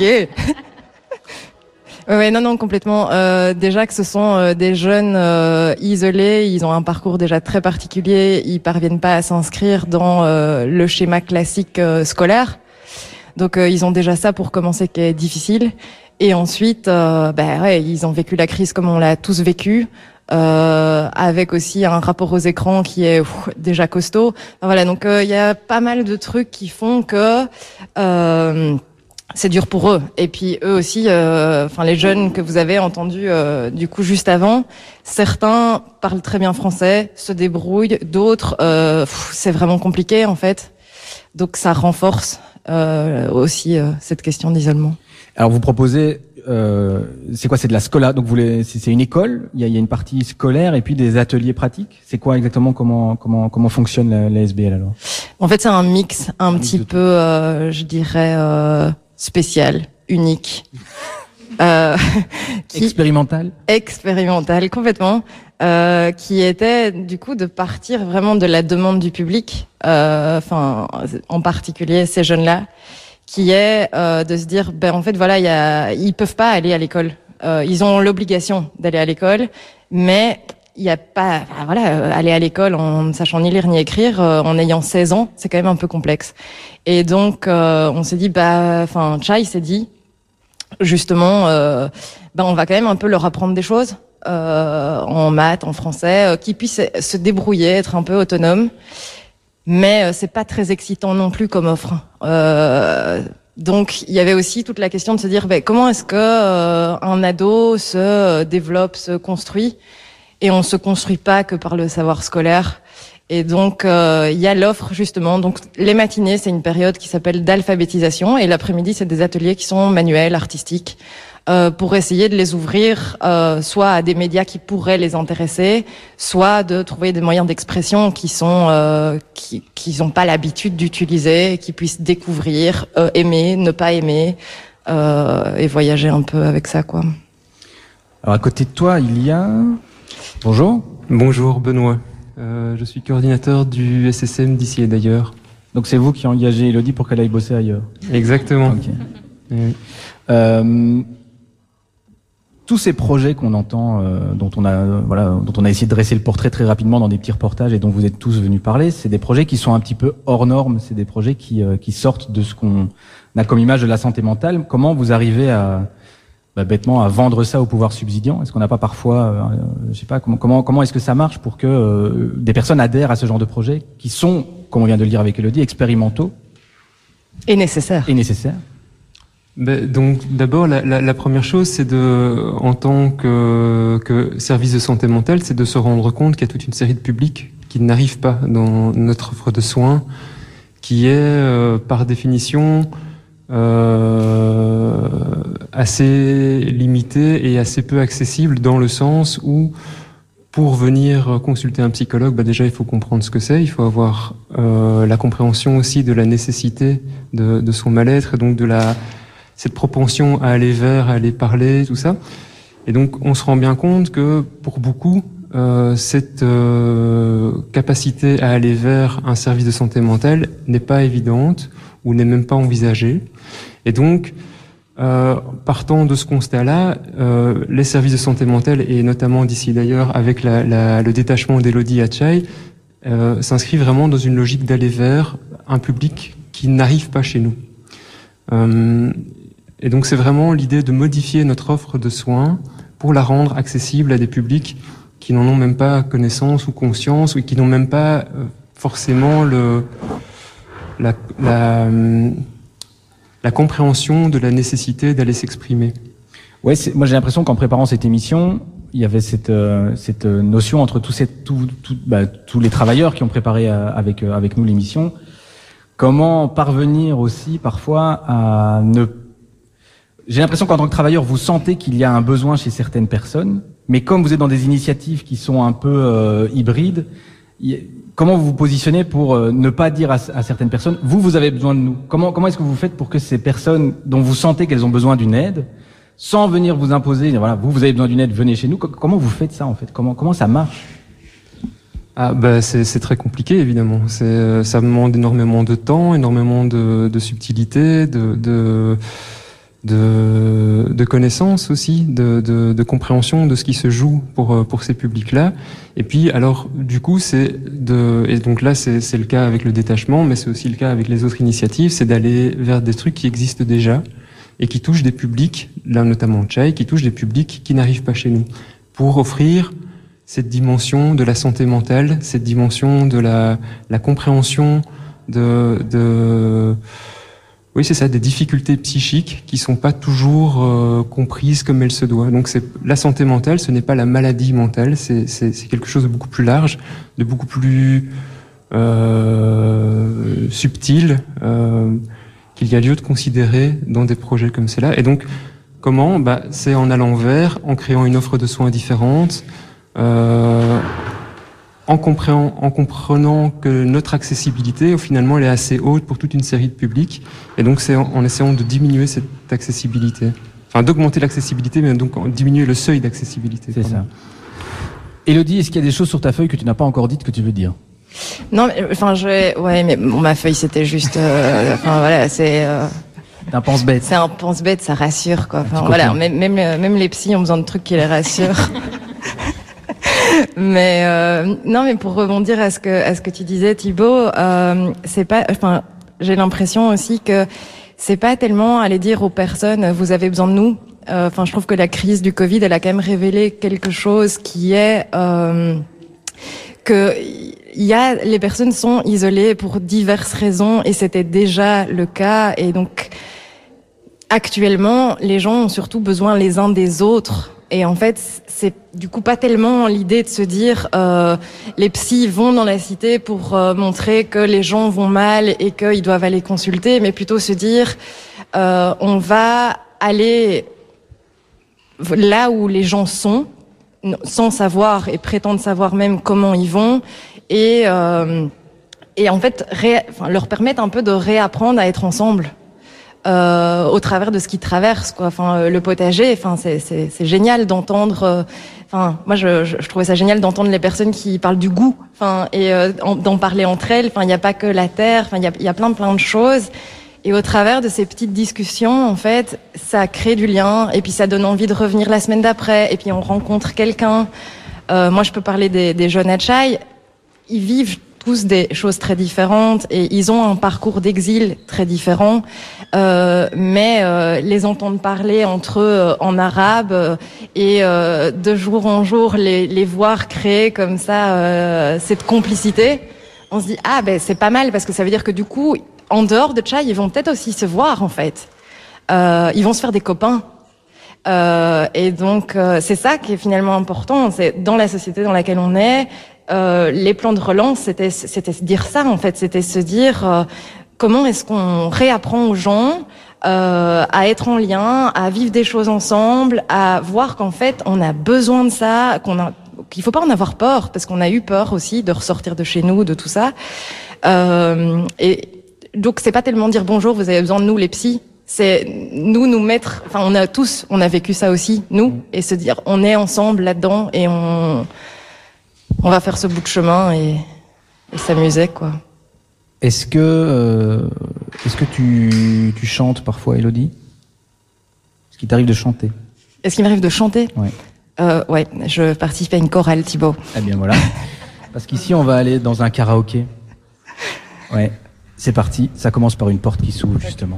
Ouais, non, non, complètement. Euh, déjà que ce sont euh, des jeunes euh, isolés, ils ont un parcours déjà très particulier, ils parviennent pas à s'inscrire dans euh, le schéma classique euh, scolaire. Donc, euh, ils ont déjà ça pour commencer qui est difficile. Et ensuite, euh, bah, ouais, ils ont vécu la crise comme on l'a tous vécu, euh, avec aussi un rapport aux écrans qui est ouf, déjà costaud. Enfin, voilà, donc il euh, y a pas mal de trucs qui font que euh, c'est dur pour eux. Et puis eux aussi, euh, enfin les jeunes que vous avez entendus euh, du coup juste avant, certains parlent très bien français, se débrouillent, d'autres euh, pff, c'est vraiment compliqué en fait. Donc ça renforce euh, aussi euh, cette question d'isolement. Alors vous proposez, euh, c'est quoi? C'est de la scola, donc vous voulez, c'est, c'est une école. Il y a, il y a une partie scolaire et puis des ateliers pratiques. C'est quoi exactement? Comment comment comment fonctionne la, la S B L alors? En fait, c'est un mix, un, un petit mix peu, euh, je dirais. Euh, spécial, unique, euh, qui, expérimental, expérimental complètement, euh, qui était du coup de partir vraiment de la demande du public, enfin euh, en particulier ces jeunes-là, qui est euh, de se dire ben en fait voilà il y a ils peuvent pas aller à l'école, euh, ils ont l'obligation d'aller à l'école, mais il y a pas enfin, voilà aller à l'école en ne sachant ni lire ni écrire euh, en ayant seize ans, c'est quand même un peu complexe. Et donc euh, on s'est dit bah enfin Tchaï s'est dit justement, euh, ben on va quand même un peu leur apprendre des choses euh, en maths, en français, euh, qu'ils puissent se débrouiller, être un peu autonomes. Mais euh, c'est pas très excitant non plus comme offre. Euh, donc il y avait aussi toute la question de se dire ben, comment est-ce que euh, un ado se développe, se construit, et on se construit pas que par le savoir scolaire. Et donc, euh, il y a l'offre, justement. Donc, les matinées, c'est une période qui s'appelle d'alphabétisation. Et l'après-midi, c'est des ateliers qui sont manuels, artistiques, euh, pour essayer de les ouvrir, euh, soit à des médias qui pourraient les intéresser, soit de trouver des moyens d'expression qui sont, euh, qui, qui n'ont pas l'habitude d'utiliser, qui puissent découvrir, euh, aimer, ne pas aimer, euh, et voyager un peu avec ça, quoi. Alors, à côté de toi, il y a... Bonjour. Bonjour, Benoît. Euh, je suis coordinateur du S S M d'ici et d'ailleurs. Donc c'est vous qui avez engagé Elodie pour qu'elle aille bosser ailleurs. Exactement. Okay. Oui. Euh, tous ces projets qu'on entend, euh, dont on a, euh, voilà, dont on a essayé de dresser le portrait très rapidement dans des petits reportages et dont vous êtes tous venus parler, c'est des projets qui sont un petit peu hors normes. C'est des projets qui, euh, qui sortent de ce qu'on a comme image de la santé mentale. Comment vous arrivez à Bah, bêtement à vendre ça au pouvoir subsidiant? Est-ce qu'on n'a pas parfois, euh, je sais pas, comment comment comment est-ce que ça marche pour que euh, des personnes adhèrent à ce genre de projets qui sont, comme on vient de le dire avec Elodie, expérimentaux et nécessaires et nécessaires? Ben, donc d'abord la, la, la première chose, c'est de, en tant que, que service de santé mentale, c'est de se rendre compte qu'il y a toute une série de publics qui n'arrivent pas dans notre offre de soins, qui est euh, par définition Euh, assez limité et assez peu accessible, dans le sens où pour venir consulter un psychologue, bah déjà il faut comprendre ce que c'est, il faut avoir euh, la compréhension aussi de la nécessité de, de son mal-être, et donc de la cette propension à aller vers, à aller parler, tout ça. Et donc on se rend bien compte que pour beaucoup euh, cette euh, capacité à aller vers un service de santé mentale n'est pas évidente, ou n'est même pas envisagé. Et donc, euh, partant de ce constat-là, euh, les services de santé mentale, et notamment d'ici d'ailleurs avec la, la, le détachement d'Elodie à Chai, euh, s'inscrivent vraiment dans une logique d'aller vers un public qui n'arrive pas chez nous. Euh, et donc c'est vraiment l'idée de modifier notre offre de soins pour la rendre accessible à des publics qui n'en ont même pas connaissance ou conscience, ou qui n'ont même pas euh, forcément le... La, la, la compréhension de la nécessité d'aller s'exprimer. Ouais, c'est, moi j'ai l'impression qu'en préparant cette émission, il y avait cette, euh, cette notion entre tous, ces, tout, tout, bah, tous les travailleurs qui ont préparé euh, avec, euh, avec nous l'émission. Comment parvenir aussi parfois à ne... J'ai l'impression qu'en tant que travailleur, vous sentez qu'il y a un besoin chez certaines personnes, mais comme vous êtes dans des initiatives qui sont un peu euh, hybrides, y... Comment vous vous positionnez pour euh, ne pas dire à, à certaines personnes, vous, vous avez besoin de nous? Comment, comment est-ce que vous faites pour que ces personnes dont vous sentez qu'elles ont besoin d'une aide, sans venir vous imposer, voilà, vous, vous avez besoin d'une aide, venez chez nous. Comment vous faites ça, en fait? Comment, comment ça marche? Ah, bah, c'est, c'est très compliqué, évidemment. C'est, ça demande énormément de temps, énormément de, de subtilité, de, de, de, de connaissances aussi, de, de, de compréhension de ce qui se joue pour, pour ces publics-là. Et puis, alors, du coup, c'est de, et donc là, c'est, c'est le cas avec le détachement, mais c'est aussi le cas avec les autres initiatives, c'est d'aller vers des trucs qui existent déjà et qui touchent des publics, là notamment Chai, qui touchent des publics qui n'arrivent pas chez nous, pour offrir cette dimension de la santé mentale, cette dimension de la, la compréhension de, de, oui, c'est ça, des difficultés psychiques qui sont pas toujours euh, comprises comme elles se doivent. Donc c'est la santé mentale, ce n'est pas la maladie mentale, c'est, c'est, c'est quelque chose de beaucoup plus large, de beaucoup plus euh, subtil, euh, qu'il y a lieu de considérer dans des projets comme cela. Et donc, comment? Bah, c'est en allant vers, en créant une offre de soins différente, euh, en, comprenant, en comprenant que notre accessibilité, finalement, elle est assez haute pour toute une série de publics. Et donc, c'est en, en essayant de diminuer cette accessibilité. Enfin, d'augmenter l'accessibilité, mais donc en diminuer le seuil d'accessibilité. C'est ça. Élodie, est-ce qu'il y a des choses sur ta feuille que tu n'as pas encore dites que tu veux dire? Non, mais, enfin, je vais, ouais, mais bon, ma feuille, c'était juste, euh, enfin, voilà, c'est, euh, c'est un pense-bête. C'est un pense-bête, ça rassure, quoi. Enfin, voilà, même, même, même les psys ont besoin de trucs qui les rassurent. Mais, euh, non, mais pour rebondir à ce que, à ce que tu disais, Thibaut, euh, c'est pas, enfin, j'ai l'impression aussi que c'est pas tellement aller dire aux personnes vous avez besoin de nous. Enfin, euh, je trouve que la crise du Covid, elle a quand même révélé quelque chose qui est euh, que il y a les personnes sont isolées pour diverses raisons et c'était déjà le cas et donc actuellement les gens ont surtout besoin les uns des autres. Et en fait, c'est du coup pas tellement l'idée de se dire euh, les psys vont dans la cité pour euh, montrer que les gens vont mal et qu'ils doivent aller consulter, mais plutôt se dire euh, on va aller là où les gens sont, sans savoir et prétendre savoir même comment ils vont, et euh, et en fait ré, enfin, leur permettre un peu de réapprendre à être ensemble. Euh, au travers de ce qu'ils traversent, quoi. Enfin, euh, le potager, enfin, c'est, c'est, c'est génial d'entendre. Euh, enfin, moi, je, je, je trouvais ça génial d'entendre les personnes qui parlent du goût, enfin, et euh, en, d'en parler entre elles. Enfin, il n'y a pas que la terre. Enfin, il y a, il y a plein, plein de choses. Et au travers de ces petites discussions, en fait, ça crée du lien. Et puis, ça donne envie de revenir la semaine d'après. Et puis, on rencontre quelqu'un. Euh, moi, je peux parler des, des jeunes Hatchai. Ils vivent tous des choses très différentes et ils ont un parcours d'exil très différent, euh, mais euh, les entendre parler entre eux euh, en arabe euh, et euh, de jour en jour les, les voir créer comme ça euh, cette complicité, on se dit ah ben c'est pas mal parce que ça veut dire que du coup en dehors de Tchai ils vont peut-être aussi se voir en fait, euh, ils vont se faire des copains. Euh, et donc euh, c'est ça qui est finalement important, c'est dans la société dans laquelle on est. Euh, les plans de relance, c'était, c'était se dire ça en fait, c'était se dire euh, comment est-ce qu'on réapprend aux gens euh, à être en lien, à vivre des choses ensemble, à voir qu'en fait on a besoin de ça, qu'on a, qu'il faut pas en avoir peur parce qu'on a eu peur aussi de ressortir de chez nous, de tout ça. Euh, et donc c'est pas tellement dire bonjour, vous avez besoin de nous les psys. C'est nous nous mettre, enfin on a tous, on a vécu ça aussi nous, et se dire on est ensemble là-dedans et on on va faire ce bout de chemin et, et s'amuser quoi. Est-ce que euh, est-ce que tu tu chantes parfois, Élodie? Est-ce qu'il t'arrive de chanter? Est-ce qu'il m'arrive de chanter? Ouais. Euh, ouais, je participe à une chorale, Thibaut. Eh bien voilà. Parce qu'ici on va aller dans un karaoké. Ouais. C'est parti. Ça commence par une porte qui s'ouvre justement.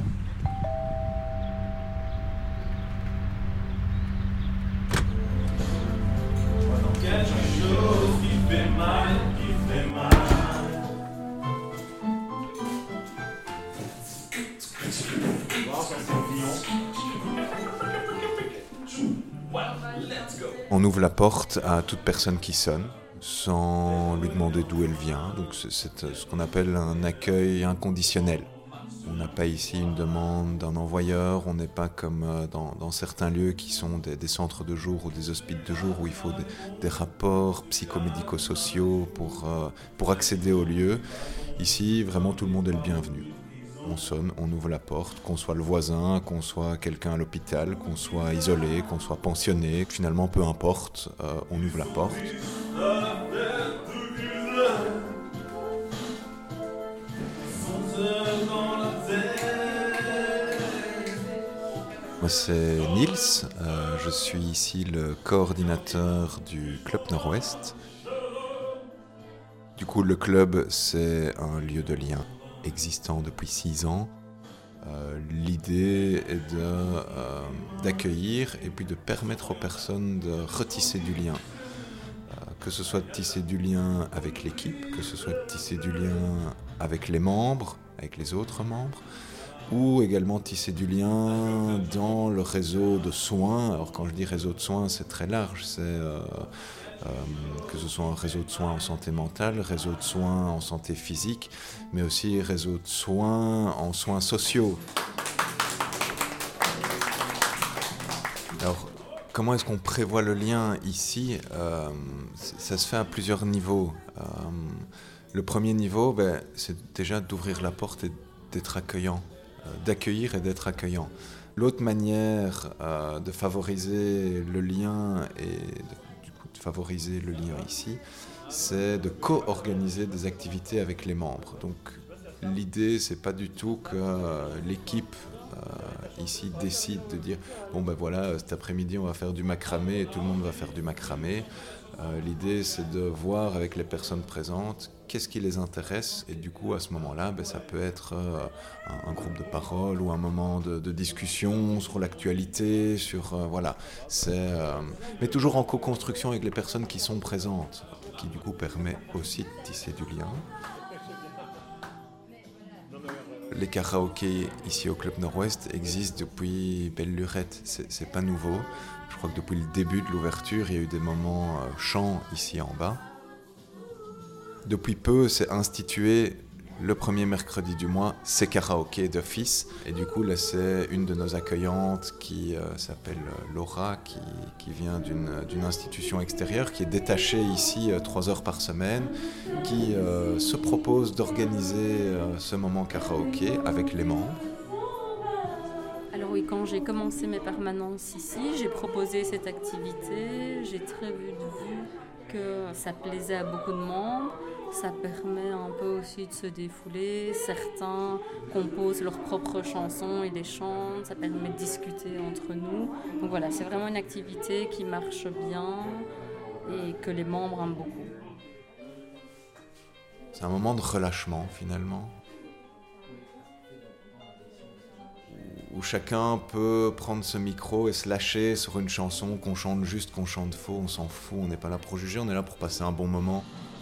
On ouvre la porte à toute personne qui sonne, sans lui demander d'où elle vient. Donc c'est, c'est ce qu'on appelle un accueil inconditionnel. On n'a pas ici une demande d'un envoyeur, on n'est pas comme dans, dans certains lieux qui sont des, des centres de jour ou des hospices de jour où il faut des, des rapports psychomédico-sociaux pour, euh, pour accéder au lieu. Ici, vraiment, tout le monde est le bienvenu. On sonne, on ouvre la porte, qu'on soit le voisin, qu'on soit quelqu'un à l'hôpital, qu'on soit isolé, qu'on soit pensionné. Finalement, peu importe, euh, on ouvre la porte. Moi, c'est Nils. Euh, je suis ici le coordinateur du Club Nord-Ouest. Du coup, le club, c'est un lieu de lien existant depuis six ans. Euh, l'idée est de, euh, d'accueillir et puis de permettre aux personnes de retisser du lien. Euh, que ce soit de tisser du lien avec l'équipe, que ce soit de tisser du lien avec les membres, avec les autres membres, ou également tisser du lien dans le réseau de soins. Alors quand je dis réseau de soins, c'est très large, c'est euh, euh, que ce soit un réseau de soins en santé mentale, réseau de soins en santé physique, mais aussi réseau de soins en soins sociaux. Alors, comment est-ce qu'on prévoit le lien ici? euh, Ça se fait à plusieurs niveaux. Euh, le premier niveau, ben, c'est déjà d'ouvrir la porte et d'être accueillant, euh, d'accueillir et d'être accueillant. L'autre manière euh, de favoriser le lien et de, du coup, de favoriser le lien ici, c'est de co-organiser des activités avec les membres. Donc, l'idée, c'est pas du tout que euh, l'équipe euh, ici décide de dire bon ben voilà, cet après-midi on va faire du macramé et tout le monde va faire du macramé. Euh, l'idée c'est de voir avec les personnes présentes qu'est-ce qui les intéresse et du coup à ce moment-là ben, ça peut être euh, un, un groupe de parole ou un moment de, de discussion sur l'actualité, sur euh, voilà, c'est euh, mais toujours en co-construction avec les personnes qui sont présentes, qui du coup permet aussi de tisser du lien. Les karaokés ici au Club Nord-Ouest existent depuis belle lurette, c'est, c'est pas nouveau. Je crois que depuis le début de l'ouverture, il y a eu des moments euh, chants ici en bas. Depuis peu, c'est institué le premier mercredi du mois, c'est karaoké d'office. Et du coup, là, c'est une de nos accueillantes qui euh, s'appelle Laura, qui, qui vient d'une, d'une institution extérieure, qui est détachée ici euh, trois heures par semaine, qui euh, se propose d'organiser euh, ce moment karaoké avec les membres. Alors oui, quand j'ai commencé mes permanences ici, j'ai proposé cette activité. J'ai très vite vu que ça plaisait à beaucoup de membres. Ça permet un peu aussi de se défouler. Certains composent leurs propres chansons et les chantent. Ça permet de discuter entre nous. Donc voilà, c'est vraiment une activité qui marche bien et que les membres aiment beaucoup. C'est un moment de relâchement finalement, où chacun peut prendre ce micro et se lâcher sur une chanson, qu'on chante juste, qu'on chante faux, on s'en fout, on n'est pas là pour juger, on est là pour passer un bon moment.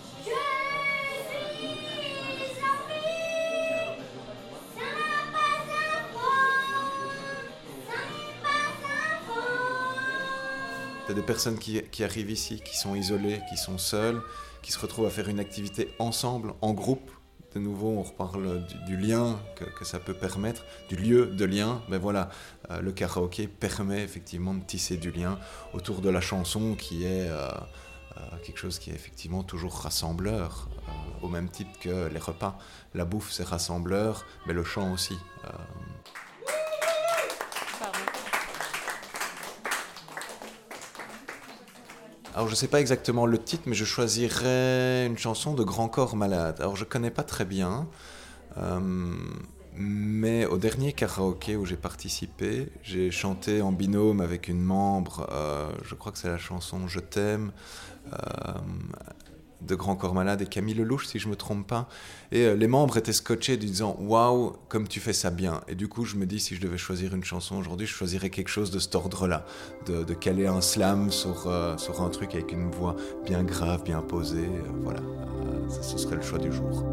T'as des personnes qui, qui arrivent ici, qui sont isolées, qui sont seules, qui se retrouvent à faire une activité ensemble, en groupe. De nouveau, on reparle du, du lien que, que ça peut permettre, du lieu de lien. Ben voilà, euh, le karaoké permet effectivement de tisser du lien autour de la chanson qui est euh, euh, quelque chose qui est effectivement toujours rassembleur, euh, au même titre que les repas. La bouffe, c'est rassembleur, mais le chant aussi. Euh, Alors je ne sais pas exactement le titre, mais je choisirais une chanson de Grand Corps Malade. Alors je ne connais pas très bien, euh, mais au dernier karaoké où j'ai participé, j'ai chanté en binôme avec une membre, euh, je crois que c'est la chanson « Je t'aime euh, », de Grand Corps Malade et Camille Lelouch, si je ne me trompe pas. Et euh, les membres étaient scotchés disant « Waouh, comme tu fais ça bien !» Et du coup, je me dis, si je devais choisir une chanson aujourd'hui, je choisirais quelque chose de cet ordre-là, de, de caler un slam sur, euh, sur un truc avec une voix bien grave, bien posée. Euh, voilà, euh, ça, ce serait le choix du jour.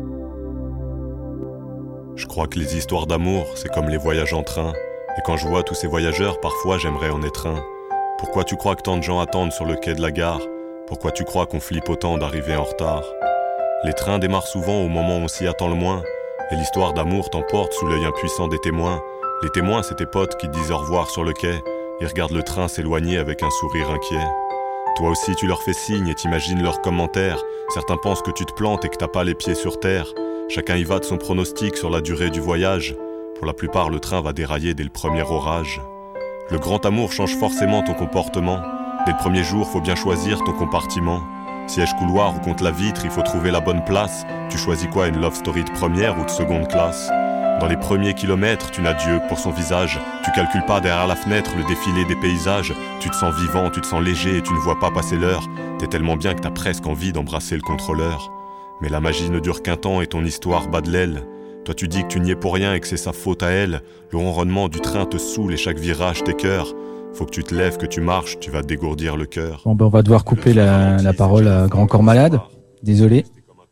Je crois que les histoires d'amour, c'est comme les voyages en train. Et quand je vois tous ces voyageurs, parfois j'aimerais en être un. Pourquoi tu crois que tant de gens attendent sur le quai de la gare ? Pourquoi tu crois qu'on flippe autant d'arriver en retard ? Les trains démarrent souvent au moment où on s'y attend le moins, et l'histoire d'amour t'emporte sous l'œil impuissant des témoins. Les témoins, c'est tes potes qui te disent au revoir sur le quai, ils regardent le train s'éloigner avec un sourire inquiet. Toi aussi tu leur fais signe et t'imagines leurs commentaires. Certains pensent que tu te plantes et que t'as pas les pieds sur terre. Chacun y va de son pronostic sur la durée du voyage. Pour la plupart, le train va dérailler dès le premier orage. Le grand amour change forcément ton comportement. Dès le premier jour, faut bien choisir ton compartiment. Siège couloir ou contre la vitre, il faut trouver la bonne place. Tu choisis quoi, une love story de première ou de seconde classe ? Dans les premiers kilomètres, tu n'as Dieu que pour son visage. Tu calcules pas derrière la fenêtre le défilé des paysages. Tu te sens vivant, tu te sens léger et tu ne vois pas passer l'heure. T'es tellement bien que t'as presque envie d'embrasser le contrôleur. Mais la magie ne dure qu'un temps et ton histoire bat de l'aile. Toi tu dis que tu n'y es pour rien et que c'est sa faute à elle. Le ronronnement du train te saoule et chaque virage t'écœure. Faut que tu te lèves, que tu marches, tu vas te dégourdir le cœur. Bon ben on va devoir couper la, la parole à Grand Corps Malade. Désolé.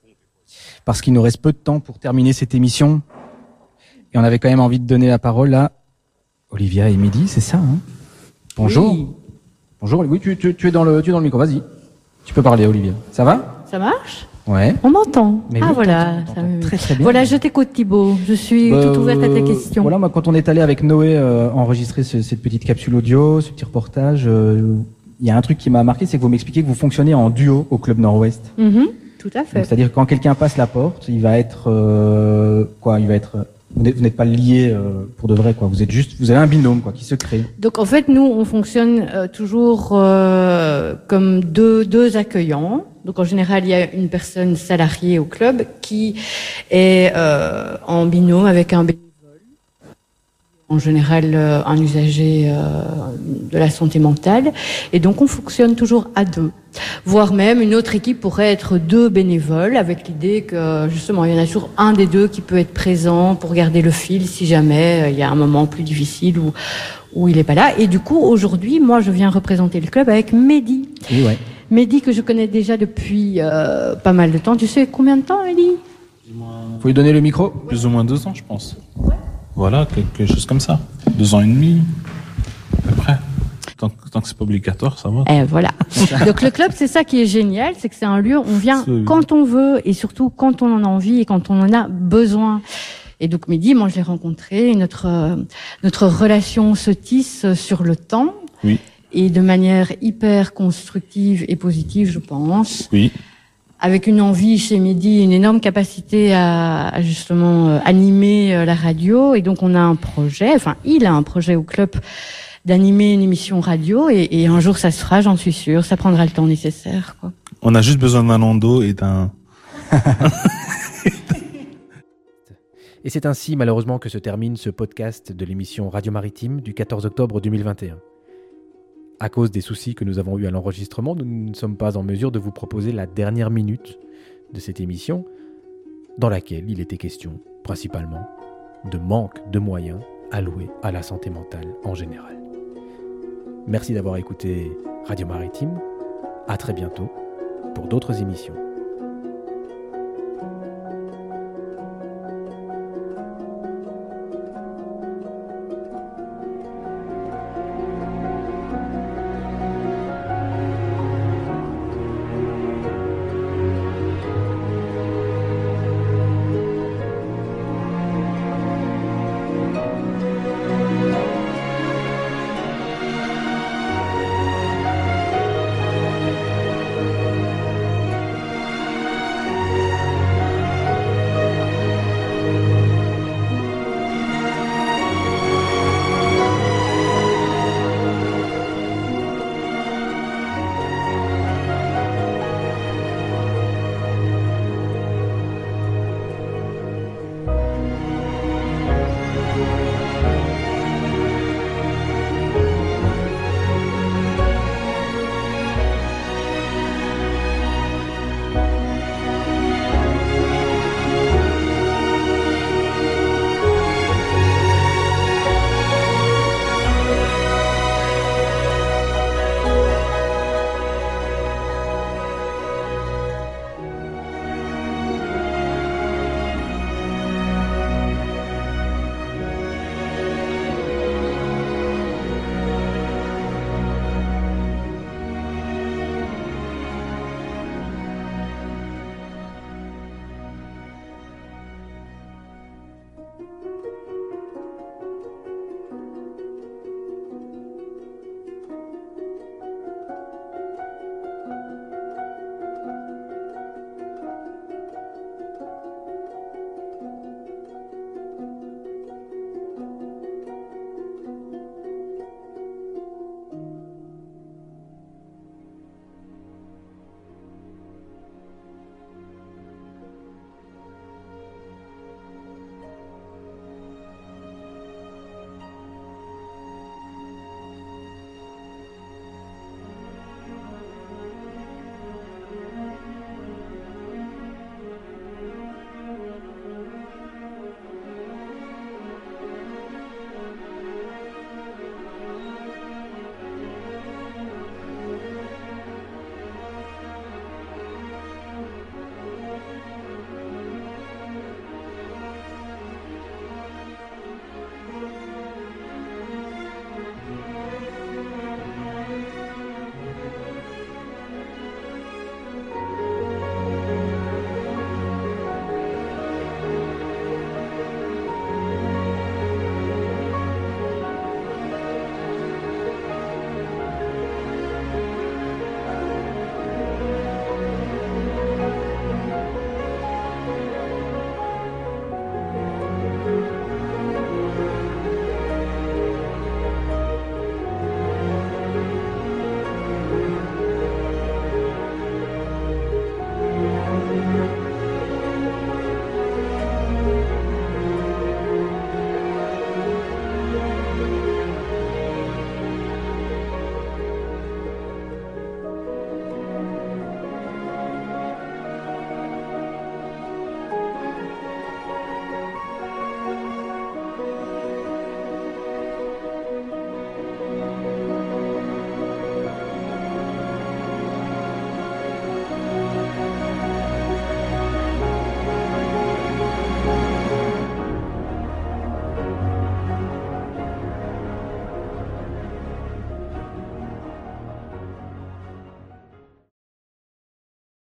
Parce qu'il nous reste peu de temps pour terminer cette émission. Et on avait quand même envie de donner la parole à Olivia et Mehdi, c'est ça, hein ? Bonjour. Oui. Bonjour, oui, tu, tu, tu, es dans le, tu es dans le micro, vas-y. Tu peux parler, Olivia. Ça va ? Ça marche ? Ouais. On m'entend. Mais ah oui, voilà, t'entends, ça me... très très bien. Voilà, je t'écoute Thibaut. Je suis bah, toute ouverte à ta question. Voilà, moi quand on est allé avec Noé euh, enregistrer ce, cette petite capsule audio, ce petit reportage, il euh, y a un truc qui m'a marqué, c'est que vous m'expliquez que vous fonctionnez en duo au Club Nord-Ouest. Mm-hmm, tout à fait. Donc, c'est-à-dire que quand quelqu'un passe la porte, il va être euh, quoi ? Il va être Vous n'êtes, vous n'êtes pas liés euh, pour de vrai, quoi. Vous êtes juste, vous avez un binôme, quoi, qui se crée. Donc en fait, nous, on fonctionne euh, toujours euh, comme deux, deux accueillants. Donc en général, il y a une personne salariée au club qui est euh, en binôme avec un bénévole. en général euh, un usager euh, de la santé mentale. Et donc on fonctionne toujours à deux. Voire même une autre équipe pourrait être deux bénévoles, avec l'idée que justement il y en a toujours un des deux qui peut être présent pour garder le fil si jamais euh, il y a un moment plus difficile où, où il n'est pas là. Et du coup aujourd'hui, moi je viens représenter le club avec Mehdi. Oui, ouais. Mehdi que je connais déjà depuis euh, pas mal de temps. Tu sais combien de temps, Mehdi ? Faut lui donner le micro. Plus ou moins deux ans, je pense. Ouais. Voilà, quelque chose comme ça. Deux ans et demi, à peu près. Tant, tant que c'est pas obligatoire, ça va. Et voilà. Donc le club, c'est ça qui est génial, c'est que c'est un lieu où on vient C'est... quand on veut et surtout quand on en a envie et quand on en a besoin. Et donc Mehdi, moi je l'ai rencontré, notre euh, notre relation se tisse sur le temps. Oui. Et de manière hyper constructive et positive, je pense. Oui. Avec une envie chez Mehdi, une énorme capacité à, à justement euh, animer euh, la radio. Et donc on a un projet, enfin il a un projet au club d'animer une émission radio. Et, et un jour ça se fera, j'en suis sûre. Ça prendra le temps nécessaire, quoi. On a juste besoin d'un ando et d'un... Et c'est ainsi malheureusement que se termine ce podcast de l'émission Radio Maritime du quatorze octobre deux mille vingt et un. À cause des soucis que nous avons eus à l'enregistrement, nous ne sommes pas en mesure de vous proposer la dernière minute de cette émission, dans laquelle il était question, principalement, de manque de moyens alloués à la santé mentale en général. Merci d'avoir écouté Radio Maritime. À très bientôt pour d'autres émissions.